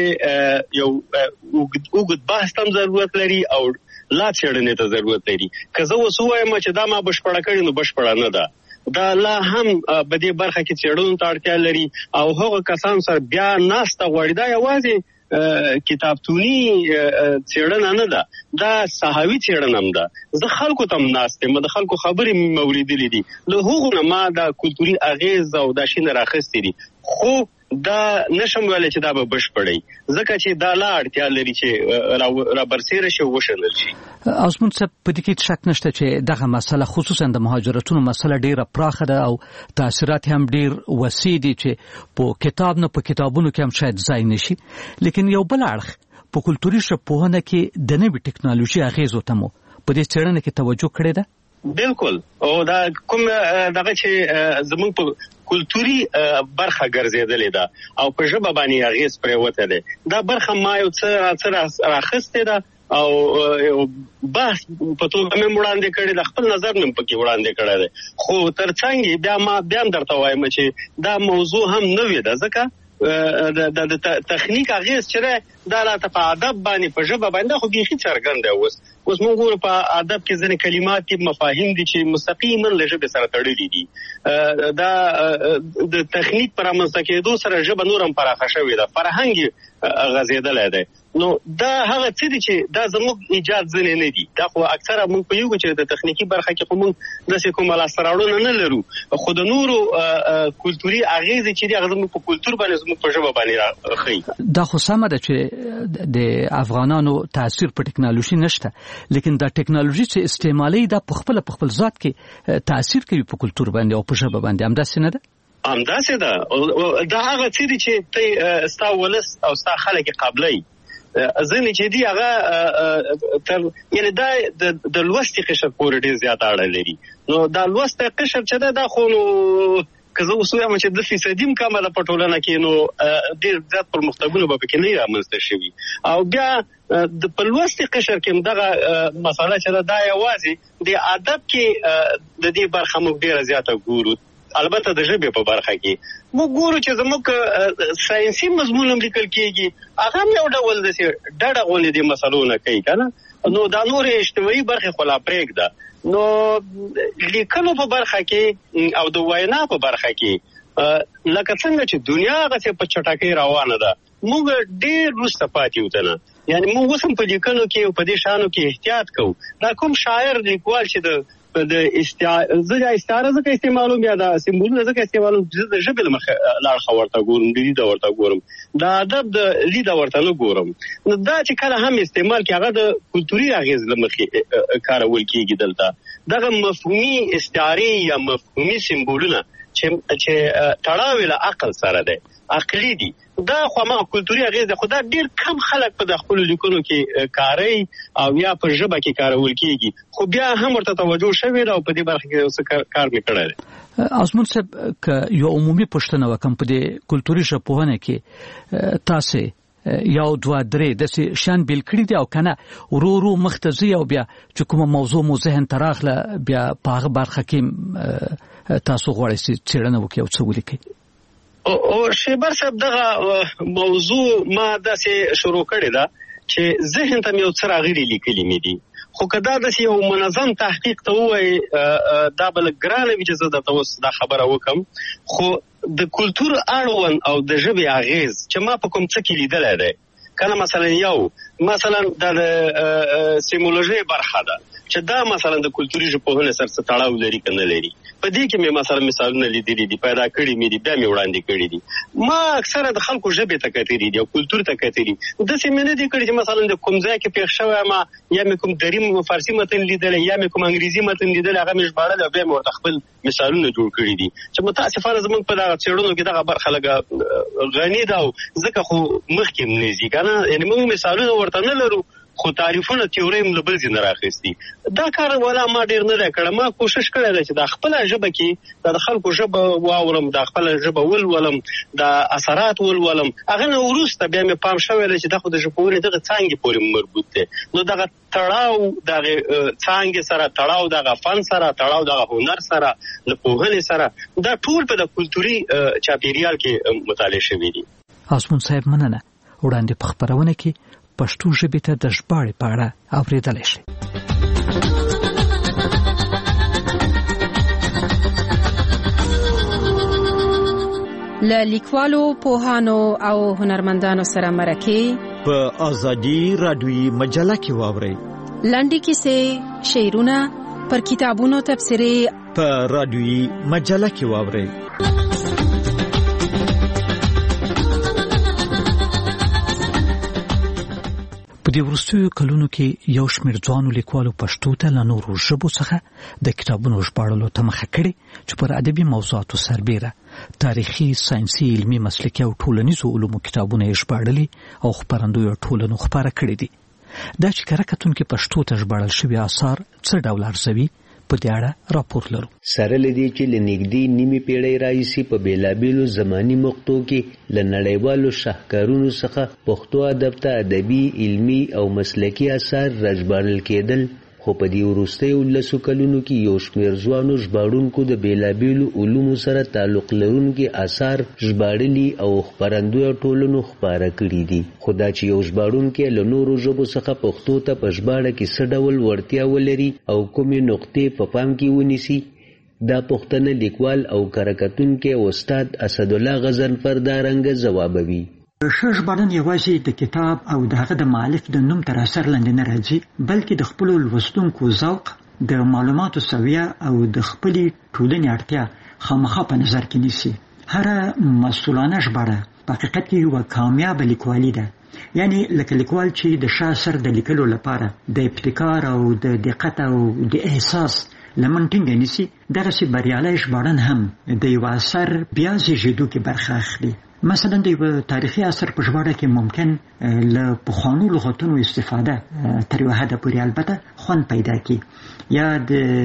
د یو اوږد بحث هم ضرورت لري او لا څېړنې ته ضرورت لري. که زه اوس ووایم چې دا ما بشپړه کړې نو بشپړه نه ده، دا لا هم په دې برخه کې څېړنو ته اړتیا لري او هغه کسان سره بیا ناسته غواړي. دا یوازې کتابتوني څېړنه نه ده، دا صحاوي څېړنه هم ده. زه خلکو ته هم ناست یم، د خلکو خبرې مې اوریدلې دي، له هغو نه ما دا کلتوري اغیز او دا شینه راخیستې دي، خو دا نشم ویلی چې دا به بشپړی ځکه چې دا لا اړتیا لري چې را برسېره شي او وشنل شي. آزمون صاحب په دې کې شک نشته چې دغه مسله خصوصا د مهاجرتونو مسله ډیره پراخه ده او تاثیرات هم ډیر وسیع دي چې په کتاب نه په کتابونو کې هم شاید ځای نشي. لیکن یو بل اړخ په کلتوري ژبپوهنه کې د نوې ټکنالوژي اغیزو ته مو په دې څېړنه کې توجه کړې ده؟ بالکل، او دا کوم دغه چې زموږ په کلتوري برخه ګرځېدلې ده او په ژبه باندې اغیز پرېوتی دی، دا برخه ما یو څه څه راخیستې ده او بحث په توګه مې وړاندې کړی ده، خپل نظر مې پکې وړاندې کړی دی. خو ترڅنګ بیا ما بیا هم درته وایم چې دا موضوع هم نوې ده ځکه د تخنیک اغیز چې دی دا راته په ادب باندې په ژبه باندې خو بیخي څرګند دی. اوس اوس موږ ګورو په ادب کې ځینې کلمات دي، مفاهیم دي چې مستقیما له ژبې سره تړلي دي. دا د تخنیک پر رامنځته کېدو سره ژبه نور هم پراخه شوې ده، فرهنګ غزیدل دی. نو دا هغه څه دي چې دا زموږ ایجاد ځنې نه دي. دا خو اکثره موږ په یو چې د تخنیکی برخه کې خو موږ داسې کوم لاسته راوړنه نه لرو، خو د نورو کلتوري اغیزې چې دي هغه زموږ په کلتور باندې زموږ په ژبه باندې راخي. دا خو سمه ده چې د افغانانو تاثیر په ټکنالوژي نشته، لیکن دا ټکنالوژي چې استعمالي دا په خپل په خپل ذات کې تاثیر کوي په کلتور باندې او په ژبه باندې. همداسې نه ده؟ همداسې ده. دا هغه څه دي چې ته ستا ولس او ستا خلک قابلوي. ځنې چې دی هغه تر یعنی دا د لوستي قشر پورې ډېر زیات اړه لري. نو دا لوستی قشر چې ده دا خو نو که زه اوس وایم چې د فیصدي هم کمه ده په ټولنه کې، نو ډېر زیات پرمختګونه به پکې نه رامنځته شوي. او بیا د په لوستي قشر کې هم دغه مسله چې ده دا یوازې د ادب کې د دې برخه موږ ډېره زیاته ګورو. البته د ژبې په برخه کې موږ ګورو چې زموږ ساينسي مضمون هم لیکل کېږي، هغه هم یو ډول داسې ډډه غوندې دې مسلو نه کوي که نه. نو دا نورې اجتماعي برخې خو لا پرېږده. نو لیکلو په برخه کې او د وینا په برخه کې لکه څنګه چې دنیا هغسې په چټکۍ روانه ده، موږ ډېر وروسته پاتې یو ته نه. یعنې موږ اوس هم په لیکنو کې او په دې شیانو کې احتیاط کوو. دا کوم شاعر لیکوال چې د د استعاره زه استعاره ځکه استعمالوم یا د سمبولونه ځکه استعمالوم چې د ژبې له مخې لاړ ورته ګورم، د لید ورته ګورم، د ادب د لید ورته نه ګورم. نو دا چې کله هم استعمال کې هغه د کلتوري اغیز له مخې کارول کېږي. دلته دغه مفهومي استعارې یا مفهومي سمبولونه چې چې تړاو له عقل سره دی، عقلي دي، دا خو ما کلتوري اغیز ده. خو دا ډېر کم خلک په د خپلو لیکنو کې کاروي او یا په ژبه کې کارول کېږي، خو بیا هم ورته توجه شوې ده او په دې برخه کې اوس کار مې کړی دی. ازمون صاحب، که یو عمومي پوښتنه وکړم په دې کلتوري ژبپوهنه کې تاسې یو دوه درې داسې شیان بیل کړي دي او که نه ورو ورو مخته ځي او بیا چې کومه موضوع مو ذهن ته راغله بیا په هغه برخه کې تاسو غواړئ چې څېړنه وکړئ او څه ولیکئ؟ او شیبر صاحب دغه موضوع ما داسې شروع کړې ده چې ذهن ته مې یو څه راغلي لیکلي مې دي، خو که دا داسې یو منظم تحقیق ته ووایي دا به لږ ګرانه وي چې زه درته اوس دا خبره وکړم. خو د کلتور اړوند او د ژبې اغیز چې ما په کوم څه کې لیدلی دی کنه، مثلا یو مثلا د سیمولوژي برخه ده چې دا مثلا د کلتوري ژبپوهنې سره څه تړاو لري که نه لري. په دې کې مې مثلا مثالونه لیدلي دي، پیدا کړي مې دي، بیا مې وړاندې کړي دي. ما اکثره د خلکو ژبې ته کتلي دي او کلتور ته کتلي. داسې مې نه دي کړي چې مثلا د کوم ځای کې پېښ شوی یم یا مې کوم دریم فارسي متن لیدلی یا مې کوم انګریزي متن لیدلی، هغه مې ژباړلی او بیا مې ورته خپل مثالونه جوړ کړي دي چې متاسفانه زموږ په دغه څېړنو کې دغه برخه لږه غني ده او ځکه خو مخکې هم نه ځي که نه. یعنې موږ مثالونه ورته نه لرو خو تعریفونه تیوري هم له بل ځای نه راخیستي. دا کار والا ما ډېر نه دی کړی. ما کوشش کړی دی چې دا خپله ژبه کې دا د خلکو ژبه واورم، دا خپله ژبه ولولم، دا اثرات ولولم. هغه نه وروسته بیا مې پام شوی دی چې دا خو د ژبپوهنې دغه څانګې پورې مربوط دی. نو دغه تړاو دغه څانګې سره تړاو، دغه فن سره تړاو، دغه هنر سره، د پوهنې سره، دا ټول په د کلتوري چاپیریال کې مطالعه شوي دي. ازمون صاحب مننه. وړاندې په خپرونه کې پښتو ژبې ته د ژباړې په اړه اورېدلی شئ. له لیکوالو، پوهانو او هنرمندانو سره مرکې په ازادي راډیویي مجله کې واورئ. لنډې کیسې، شعرونه، پر کتابونو تبصرې په راډیویي مجله کې واورئ. په دې وروستیو کلونو کې یو شمېر ځوانو لیکوالو پښتو ته له نورو ژبو څخه د کتابونو ژباړلو ته مخه کړې چې پر ادبي موضوعاتو سربیره تاریخي، ساینسي، علمي، مسلکي او ټولنیزو علومو کتابونه یې ژباړلي او خپرندویو ټولنو خپاره کړي دي. دا چې کره کتونکي پښتو ته ژباړل شوي آثار څه ډول ارزوي، په دې اړه راپور لرو. سره لدی چې لنګدي نیمه پیړۍ راځي په بیلابیلو زماني مقطو کې لنړیوالو شاهکارونو څخه پښتو ادب ته ادبي، علمي او مسلکي آثار راژباړل کېدل. خو په دې وروستیو لسو کلونو کې یو شمېر ځوانو ژباړونکو د بیلابیلو علومو سره تعلق لرونکي آثار ژباړلي او خپرندویو ټولنو خپاره کړي دي. خو دا چې یو ژباړونکی له نورو ژبو څخه پښتو ته په ژباړه کې څه ډول وړتیا ولري او کومې نقطې په پام کې ونیسي، دا پوښتنه لیکوال او کره کتونکی استاد اسدالله غضنفر دارنګه ځوابوي. ښه ژباړن یوازې د کتاب او د هغه د مؤلف د نوم تر اثر لاندې نه راځي، بلکې د خپلو لوستونکو ذوق، د معلوماتو سویه او د خپلې ټولنې اړتیا خامخا په نظر کې نیسي. هره مسؤلانه ژباړه په حقیقت کې یوه کامیابه لیکوالي ده، یعنی لکه لیکوال چې د ښه اثر د لیکلو لپاره د ابتکار او د دقت او د احساس لمن ټینګه نیسي، دغسې بریالی ژباړن هم د یو اثر بیا زیږېدو کې برخه اخلي. مثلا د یو تاریخي اثر په ژباړه کې ممکن له پخوانو لغتونو استفاده تر یوه حده پورې البته خوند پیدا کړي، یا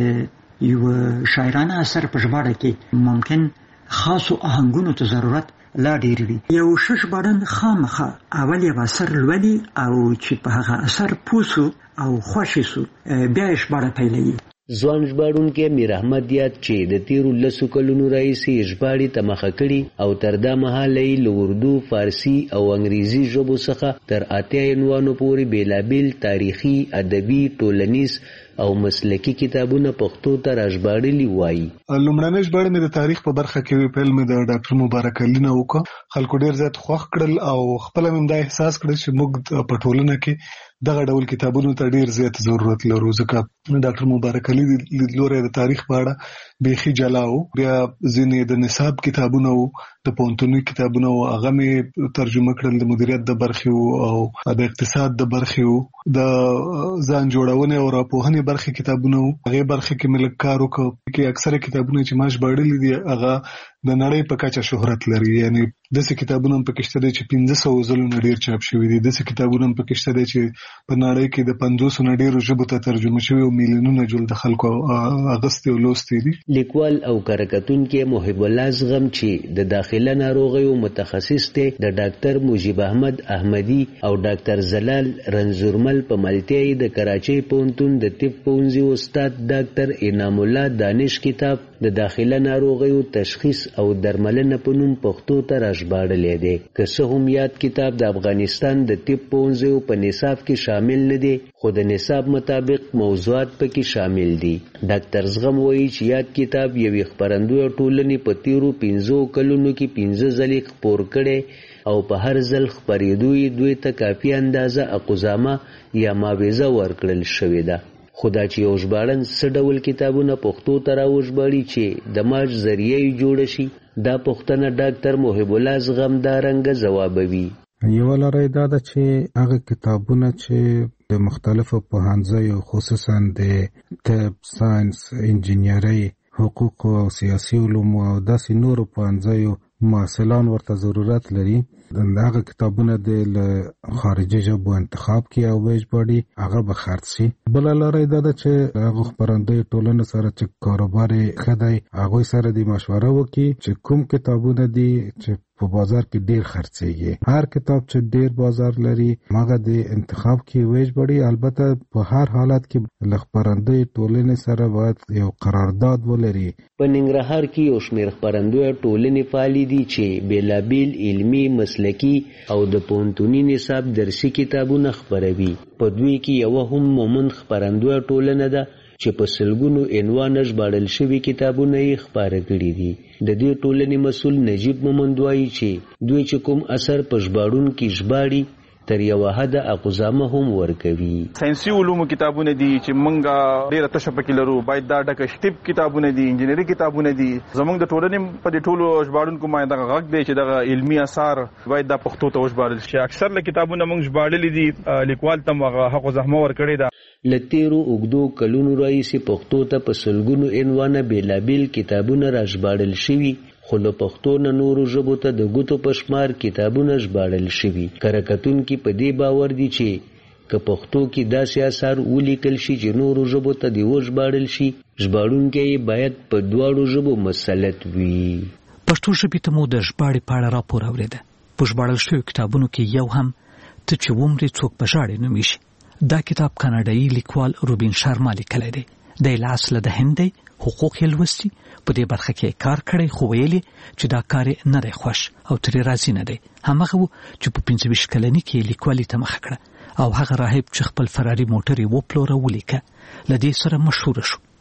د یو شاعرانه اثر په ژباړه کې ممکن خاصو آهنګونو ته ضرورت لا ډیر وي. یو ښه ژباړن خامخا اول یو اثر لولي او چې په هغه اثر پوه سو او خوښ سو بیا یې ژباړه پیلوي. ځوان ژباړونکی میر احمد یاد چې د تیرو لسو کلونو راهیسې ژباړې ته مخه کړي او تر دا مهاله یې له اردو، فارسي او انګریزي ژبو څخه تر اتیا عنوانو پورې بېلابېل تاریخي، ادبي، ټولنیز او مسلکي کتابونه پښتو ته راژباړلي وایي. لومړنۍ ژباړه مې د تاریخ په برخه کې پیل مې د ډاکټر مبارک علي نه وکړه. خلکو ډېر زیات خوښ کړل او خپله مې دا احساس کړل چې موږ په ټولنه کې دغه ډول کتابونو ته ډېر زیات ضرورت لرو، ځکه ډاکټر مبارک علي لیدلوری د تاریخ په اړه بیخي جلا و. بیا ځینې د نصاب کتابونه و، د پوهنتوني کتابونه و، هغه مې ترجمه کړل، د مدیریت د برخې او د اقتصاد د برخې و، د ځان جوړونې او راپوهنې برخې کتابونه و. هغې برخې کې مې لږ کار وکړ کې اکثره کتابونه چې ما ژباړلي دي هغه د نړۍ په کچه شهرت لري، یعنی داسې کتابونه هم پکې شته دي چې پنځه سوه ځلونه ډېر چاپ شوي دي، داسې کتابونه هم پکې شته دي چې په نړۍ کې د پنځوسو نه ډېرو ژبو ته ترجمه شوي او میلیونونه جلد خلکو اغوستي او لوستي دي. لیکوال او کارکتونکی محب الله زغم چې د داخله ناروغیو متخصص دی، د ډاکټر مجیب احمد احمدي او ډاکټر زلال رنزورمل په ملتیا یې د کراچۍ پوهنتون د طب پوهنځي استاد ډاکټر انعام الله دانش کتاب د داخله ناروغیو تشخیص او درملنه په نوم پښتو ته راژباړلی دی. که څه هم یاد کتاب د افغانستان د طب پوهنځیو په نصاب کې شامل نه دی، خو د نصاب مطابق موضوعات پکې شامل دي. ډاکټر زغم وایي چې یاد کتاب یوې خپرندویه ټولنې په تیرو پنځو کلونو کې پنځه ځلې خپور کړی او په هر ځل خپرېدو یې دوی ته کافي اندازه اقوزامه یا معاوضه ورکړل شوې ده. خو دا چې یو ژباړن څه ډول کتابونه پښتو ته راوژباړي چې د ماش ذریعه یې جوړه شي، دا پوښتنه ډاکټر محب الله زغم دارنګه ځوابوي. یوه لاره دا ده چې هغه کتابونه چې د مختلفو پوهنځیو خصوصا د طب، ساینس، انجینرۍ، حقوق او سیاسي علومو او داسې نورو پوهنځیو محصلان ورته ضرورت لري، هغه کتابونه د خارجي ژبو انتخاب کړي او وژباړي، هغه به خرڅ شي. بله لاره دا ده چې هغه خپرندوی ټولنې سره چې کاروبار یې ښه دی هغوی سره دې مشوره وکړي چې کوم کتابونه دي چې په بازار کې ډیر خرڅيږي. هر کتاب چې ډیر بازار لري هغه د انتخاب کې وژبړي. البته په هر حالت کې لخپرندوی ټولنې سره باید یو قرارداد ولري. په ننګرهار کې یو شمېر خپرندوی ټولنې فعالې دي چې بیلابیل علمي، مسلکي او د پوهنتوني نصاب درسي کتابونه خپروي. په دوی کې یو هم مومند خپرندوی ټولنه ده چې په سلګونو عنوان ژباړل شوي کتابونه یې خپاره کړي دي. د دې ټولنې مسؤل نجیب مومند وایي چې دوی چې کوم اثر په ژباړونکي ژباړي تر یوه حده اقوزامه هم ورکوي. ساینسي علومو کتابونه دي چې موږ ډېره تشه پکې لرو، باید دا ډکه طب کتابونه دي، انجینري کتابونه دي. زموږ د ټولنې په دې ټولو ژباړونکو باندې دغه غږ دی چې دغه علمي اثار باید دا پښتو ته وژباړل شي. اکثر له کتابونه موږ ژباړلي دي، لیکوال ته هغه حق او زحمه ورکړې ده. له تیرو اوږدو کلونو راهیسې پښتو ته په سلګونو عنوانه بېلابېل کتابونه راژباړل شوي، خو له پښتو نه نورو ژبو ته د ګوتو په شمار کتابونه ژباړل شوي. کارکتونکي په دې باور دي چې که پښتو کې داسې اثار ولیکل شي چې نورو ژبو ته دې وژباړل شي، ژباړونکی باید په دواړو ژبو مسلط وي. پښتو ژبې ته مو د ژباړې په اړه راپور اورېده. په ژباړل شویو کتابونو کې یو هم ته چې ومرې څوک په ژاړې نومیږي. دا کتاب کاناډایي لیکوال روبین شارما لیکلی دی. دی له اصله د هند دی، حقوق یې لوستي، په دې برخه کې کار کړی، خو ویلي چې دا کار نه دی خوښ او ترې راضي نه دی. همغه و چې په پنځه ویشت کلنۍ کې لیکوالي ته مخه کړه او هغه راهب چې خپل فراري موټر یې وپلوره ولیکه له دې سره مشهوره شو.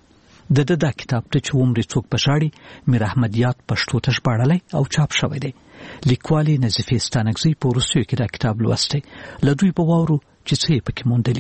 د د دا کتاب ته چې عمر څوک پشاړي میر احمد یاد پښتو ته ژباړلی او چاپ شوی دی. لیکوالې نظیفې ستانکزۍ په وروستیو کې دا کتاب لوستی. له دوی به واورو چې څه یې پکې موندلي.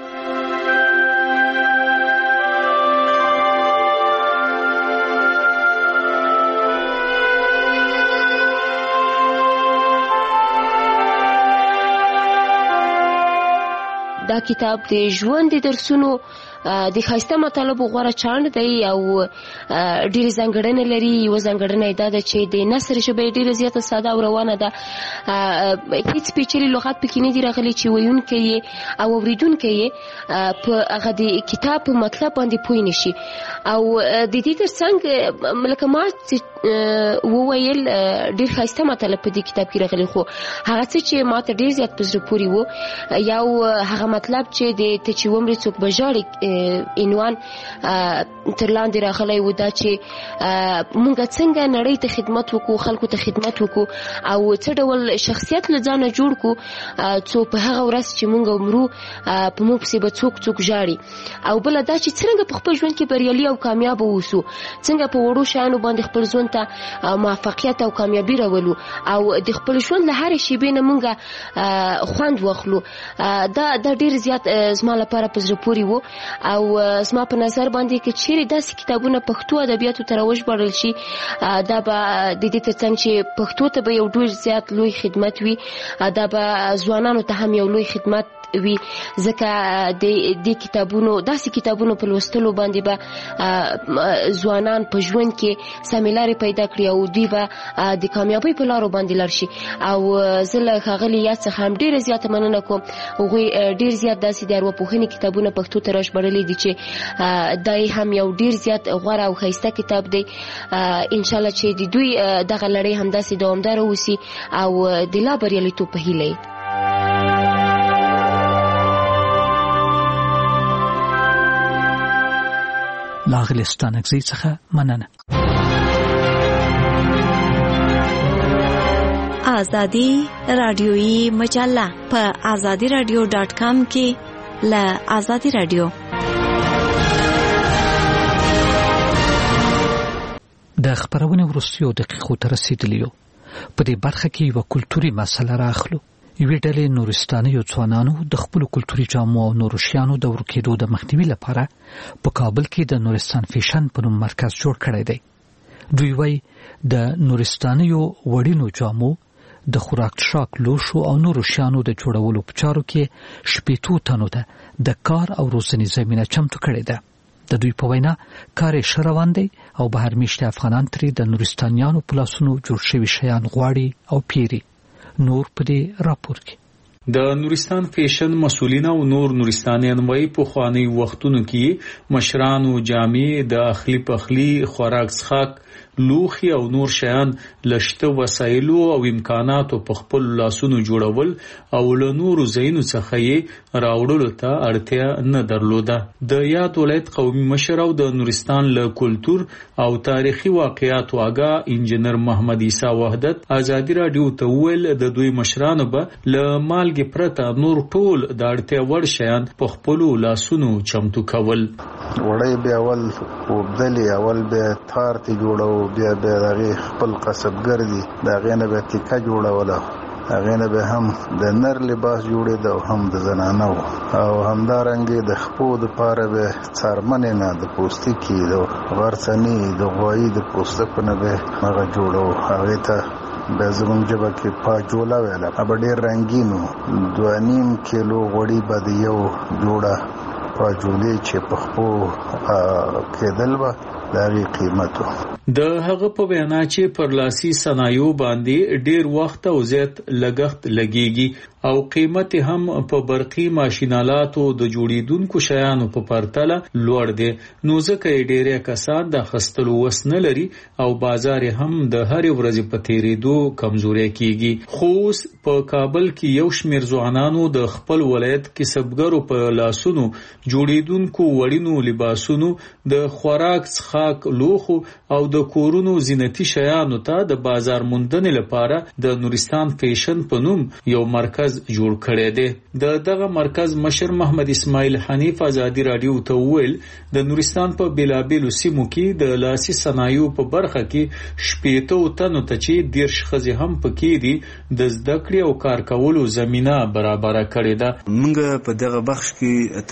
دا کتاب د ژوند د درسونو د ښایسته مطالبو غوره چاڼ دی او ډېرې ځانګړنې لري. یوه ځانګړنه یې دا ده چې د نثر ژبه یې ډېره زیاته ساده او روانه ده. هېڅ پیچلي لغات پکې نه دي راغلي چې ویونکی یې او اورېدونکی یې په هغه د کتاب په مطلب باندې پوه نه شي. او د دې تر څنګ لکه ما وویل ډېر ښایسته مطالب په دې کتاب کې راغلي، خو هغه څه چې ما ته ډېر زیات په زړه پورې و یو هغه مطلب چې د ته چې ومرې څوک به ژاړي عنوان تر لاندې راغلی و، دا چې مونږ څنګه نړۍ ته خدمت وکړو، خلکو ته خدمت وکړو او څه ډول شخصیت له ځانه جوړ کړو څو په هغه ورځ چې مونږ مرو په موږ پسې به څوک څوک ژاړي. او بله دا چې څرنګه په خپل ژوند کې بریالي او کامیاب اوسو، څنګه په وړو شیانو باندې خپل ژوند ته موفقیت او کامیابي راولو او د خپل ژوند له هرې شیبې نه مونږ خوند واخلو. دا دا ډېر زیات زما لپاره په زړه پورې و او زما په نظر باندې که چیرې داسې کتابونه پښتو ادبیاتو ته راوژباړل شي، دا به د دې تر څنګ چې پښتو ته به یو ډېر زیات لوی خدمت وي، دا به ځوانانو ته هم یو لوی خدمت وي، ځکه د دې کتابونو داسې کتابونو په لوستلو باندې به ځوانان په ژوند کې سمې لارې پیدا کړي او دوی به د کامیابۍ په لارو باندې لاړ شي. او زه له ښاغلي یاد څخه هم ډېره زیاته مننه کوم. هغوی ډېر زیات داسې د ارواپوهنې کتابونه پښتو ته راژباړلي دي چې دا یې هم یو ډېر زیات غوره او ښایسته کتاب دی. انشاءالله چې د دوی دغه لړۍ همداسې دوامداره اوسي او د لا بریالیتوب په هیله. لاغلی ستانکزۍ څخه مننه. آزادی رادیویی مجله په آزادی رادیو ډاټ کام کې له آزادی رادیو. د خبرونې وروستیو دقیقو ته رسیدلی یو. په دې برخه کې یوه کلتوري مسله راخلو. یوې ډلې نورستانیو ځوانانو د خپلو کلتوري جامو او نورو شیانو د ورکېدو د مخنیوي لپاره په کابل کې د نورستان فیشن په نوم مرکز جوړ کړی دی. دوی وایي د نورستانیو وړینو جامو د خوراک څښاک لوښو او نورو شیانو د جوړولو په چارو کې شپېتو تنو ته د کار او روزنې زمینه چمتو کړې ده. د دوی په وینا کار یې ښه روان دی او بهر میشتي افغانان ترې د نورستانیانو په لاسونو جوړ شوي شیان غواړي او پیري. نور په دې راپور کې د نورستان فیشن مسولین او نور نورستانیان وایي په خواني وختونو کې مشرانو جامې د اخلي پخلي خوراک څښاک لوخي او نور شیان لشته وسایلو او امکاناتو په خپل لاسونو جوړول او له نورو ځایونو څخه یې راوړلو ته اړتیا نه درلوده. د یاد ولایت قومي مشر او د نورستان له کلتور او تاریخي واقعیاتو آګاه انجنیر محمد عیسی وحدت آزادی رادیو ته ویل د دوی مشرانو به له مالګې پرته نور ټول د اړتیا وړ شیان په خپل لاسونو چمتو کول. وړي به اول وبدلي اول به تار تی جوړو بیا به دغه خپل قصبګر دي دغه نه به تیکا جوړوله هغه نه به هم د نر لباس جوړې ده هم د زنانو او همدارنګه د خپو د پاره به څرمنې نه د پوستکي د غرڅنی د غوایی د پوستکو نه به هغه جوړو. هغه ته به زمونږ جبه کې پاجولا ویله اب ډېر رنگینو دوه نیم کیلو غوړي به د یو جوړه پاجولې چې په خپو کېدل به دغه قیمتو. د هغه په وینا چې پر لاسي صنایعو باندې ډیر وخت او زیات لګښت لګیږي او قیمت هم په برقي ماشینالاتو د جوړیدونکو شیانو په پرتله لوړ دی، نو ځکه ډیره کسان د خستلو وس نه لري او بازار هم د هر ورځې په تیریدو کمزوري کیږي. خو په کابل کې یو شمیر ځوانانو د خپل ولایت کسبګرو په لاسونو جوړیدونکو وړینو لباسونو د خوراک څښاک لوخو او د کورونو زینتي شیانو ته د بازار موندنې لپاره د نورستان فیشن په نوم یو مرکز مرکز جوړ کړی دی. د دغه مرکز مشر محمد اسماعیل حنیف ازادي رادیو ته وویل د نورستان په بیلابیلو سیمو کې د لاسي صنایعو په برخه کې شپېته تنو ته چې دیرش ښځې هم پکې دي د زده کړې او کار کولو زمینه برابره کړې ده. موږ په دغه بخش کې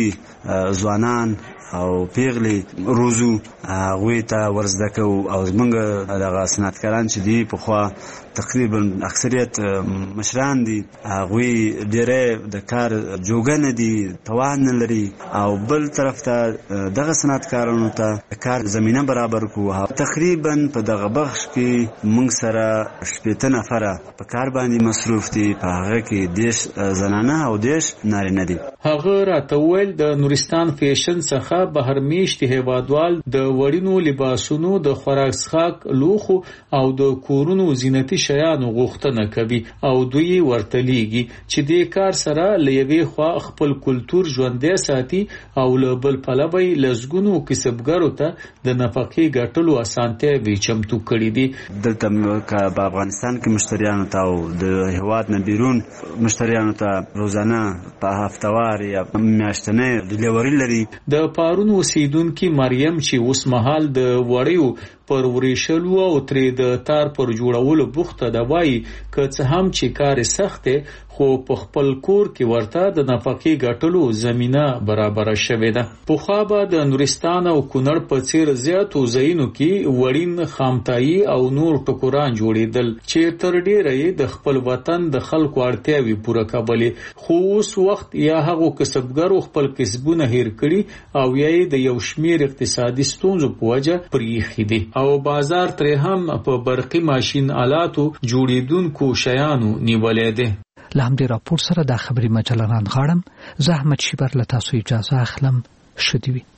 تنکي ځوانان او پیغلې روزو هغوی ته ورزده کوو او زمونږ دغه صنعتکاران چې دي پخوا تقریبا اکثریت مشران دي هغوی ډېری د کار جوګه نه دي توان نه لري او بل طرف ته دغه صنعتکارانو ته کار زمینه برابر کوو. تقریبا په دغه بخش کې موږ سره شپېته نفره په کار باندې مصروف دي په هغه کې دیش زنانه او دیش نارینه دي. هغه راته وویل د نورستان فیشن څخه بهر میشتي هیوادوال د وړینو لباسونو د خوراک څښاک لوښو او د کورونو زینتي شیانو غوښتنه کوي او دوی ورته لیږي چې دې کار سره له یوې خوا خپل کلتور ژوندی ساتي او له بل پلوه یې لسګونو کسبګرو ته د نفقې ګټلو اسانتیاوې چمتو کړي دي. دلته په افغانستان کې مشتریانو ته او د هیواد نه بیرون مشتریانو ته روزانه په هفتوار یا میاشتنۍ ډیلیوري لري. د پارون اوسیدونکي مریم چې اوس مهال د وړیو پر وریشلو او ترې د تار پر جوړولو بوخته ده وایي که څه هم چې کار سخت دی خو په خپل کور کې ورته د نفقې ګټلو زمینه برابره شوې ده. پخوا به د نورستان او کونړ په څیر زیاتو ځایونو کې وړین خامتایي او نور ټکوران جوړېدل چې تر ډیره یې د خپل وطن د خلکو اړتیاوې پوره کولې، خو اوس وخت یا هغو کسبګرو خپل کسبونه هیر کړي او یا یې د یو شمیر اقتصادي ستونزو په وجه پرېښي دي او بازار ترې هم په برقي ماشین آلاتو جوړېدونکو شیانو نیولې ده. له همدې راپور سره دا خبري مجله رانغاړم. زه احمد شیبر له تاسو اجازه اخلم. ښه دې وي.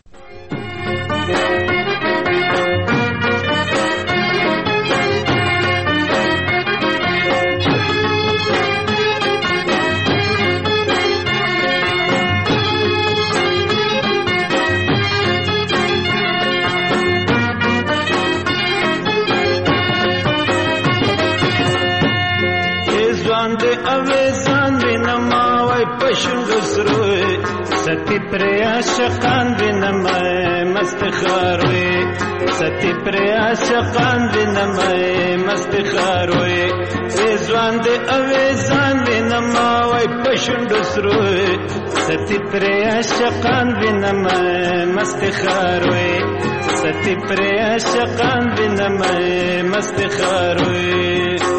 ستی پر عاشقان بینم مست خاروی ستی پر عاشقان بینم مست خاروی ریزوان دی اویزان بینم وای پشند سروی ستی پر عاشقان بینم مست خاروی ستی پر عاشقان بینم مست خاروی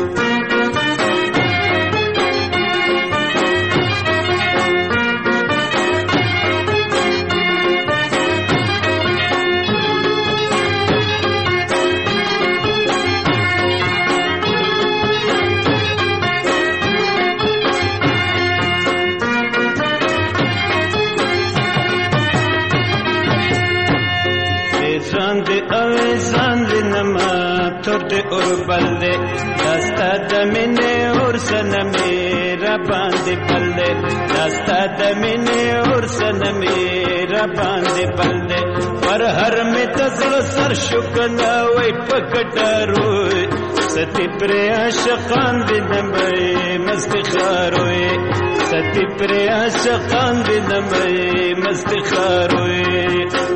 बल्ले रास्ता दमिने और सन मेरा बांधे बल्ले रास्ता दमिने और सन मेरा बांधे बल्ले पर हर में तसल सर शुकना वही पकड़ो सती प्रयाशकान बिनमे मस्त खारोए सती प्रयाशकान बिनमे मस्त खारोए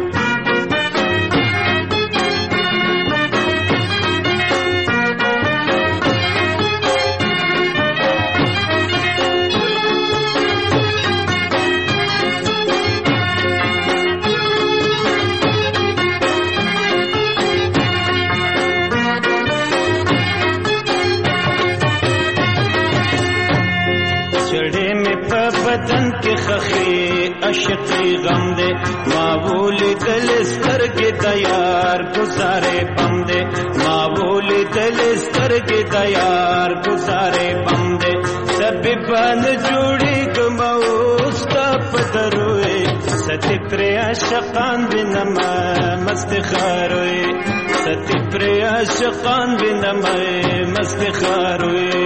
बदन के खखी अशकी गम दे मावूली दिल स्तर के तैयार गुजारे बम दे मावूली दिल स्तर के तैयार गुजारे बम दे सभी बन जुड़ी गमौस्ता पदरुए सती प्रयाशकान बिनमा मस्त खारुए सती प्रयाशकान बिनमा मस्त खारुए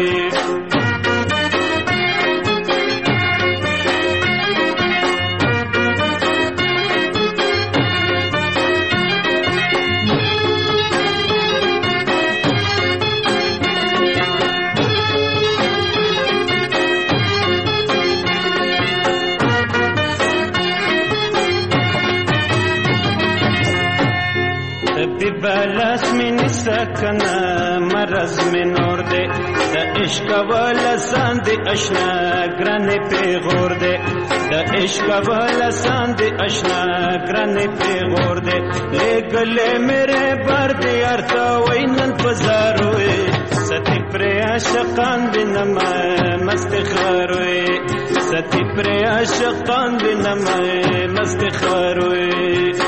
کنا مرز میں نور دے دا عشق والا ساند اشنا گران پہ غور دے دا عشق والا ساند اشنا گران پہ غور دے لے گلے میرے بار دے ارتا وینن پزاروئے ستی پر عاشقان بنم مست خاروئے ستی پر عاشقان بنم مست خاروئے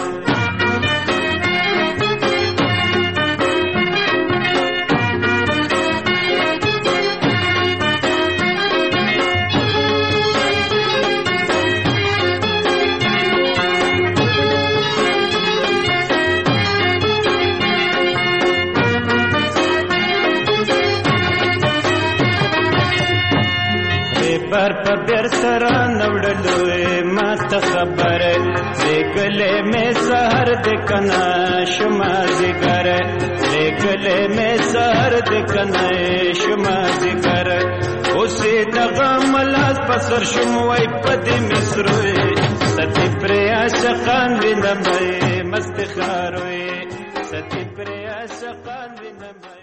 بر په بیر سره نوړلوې ما ته خبره لګلې مې سحر د کنا شما ذکر لګلې مې سحر د کنا شما ذکر اوسې دغه ملاس پسر شم وای پد مصروي ستې پر عاشقان وینم مست خاروي ستې پر عاشقان وینم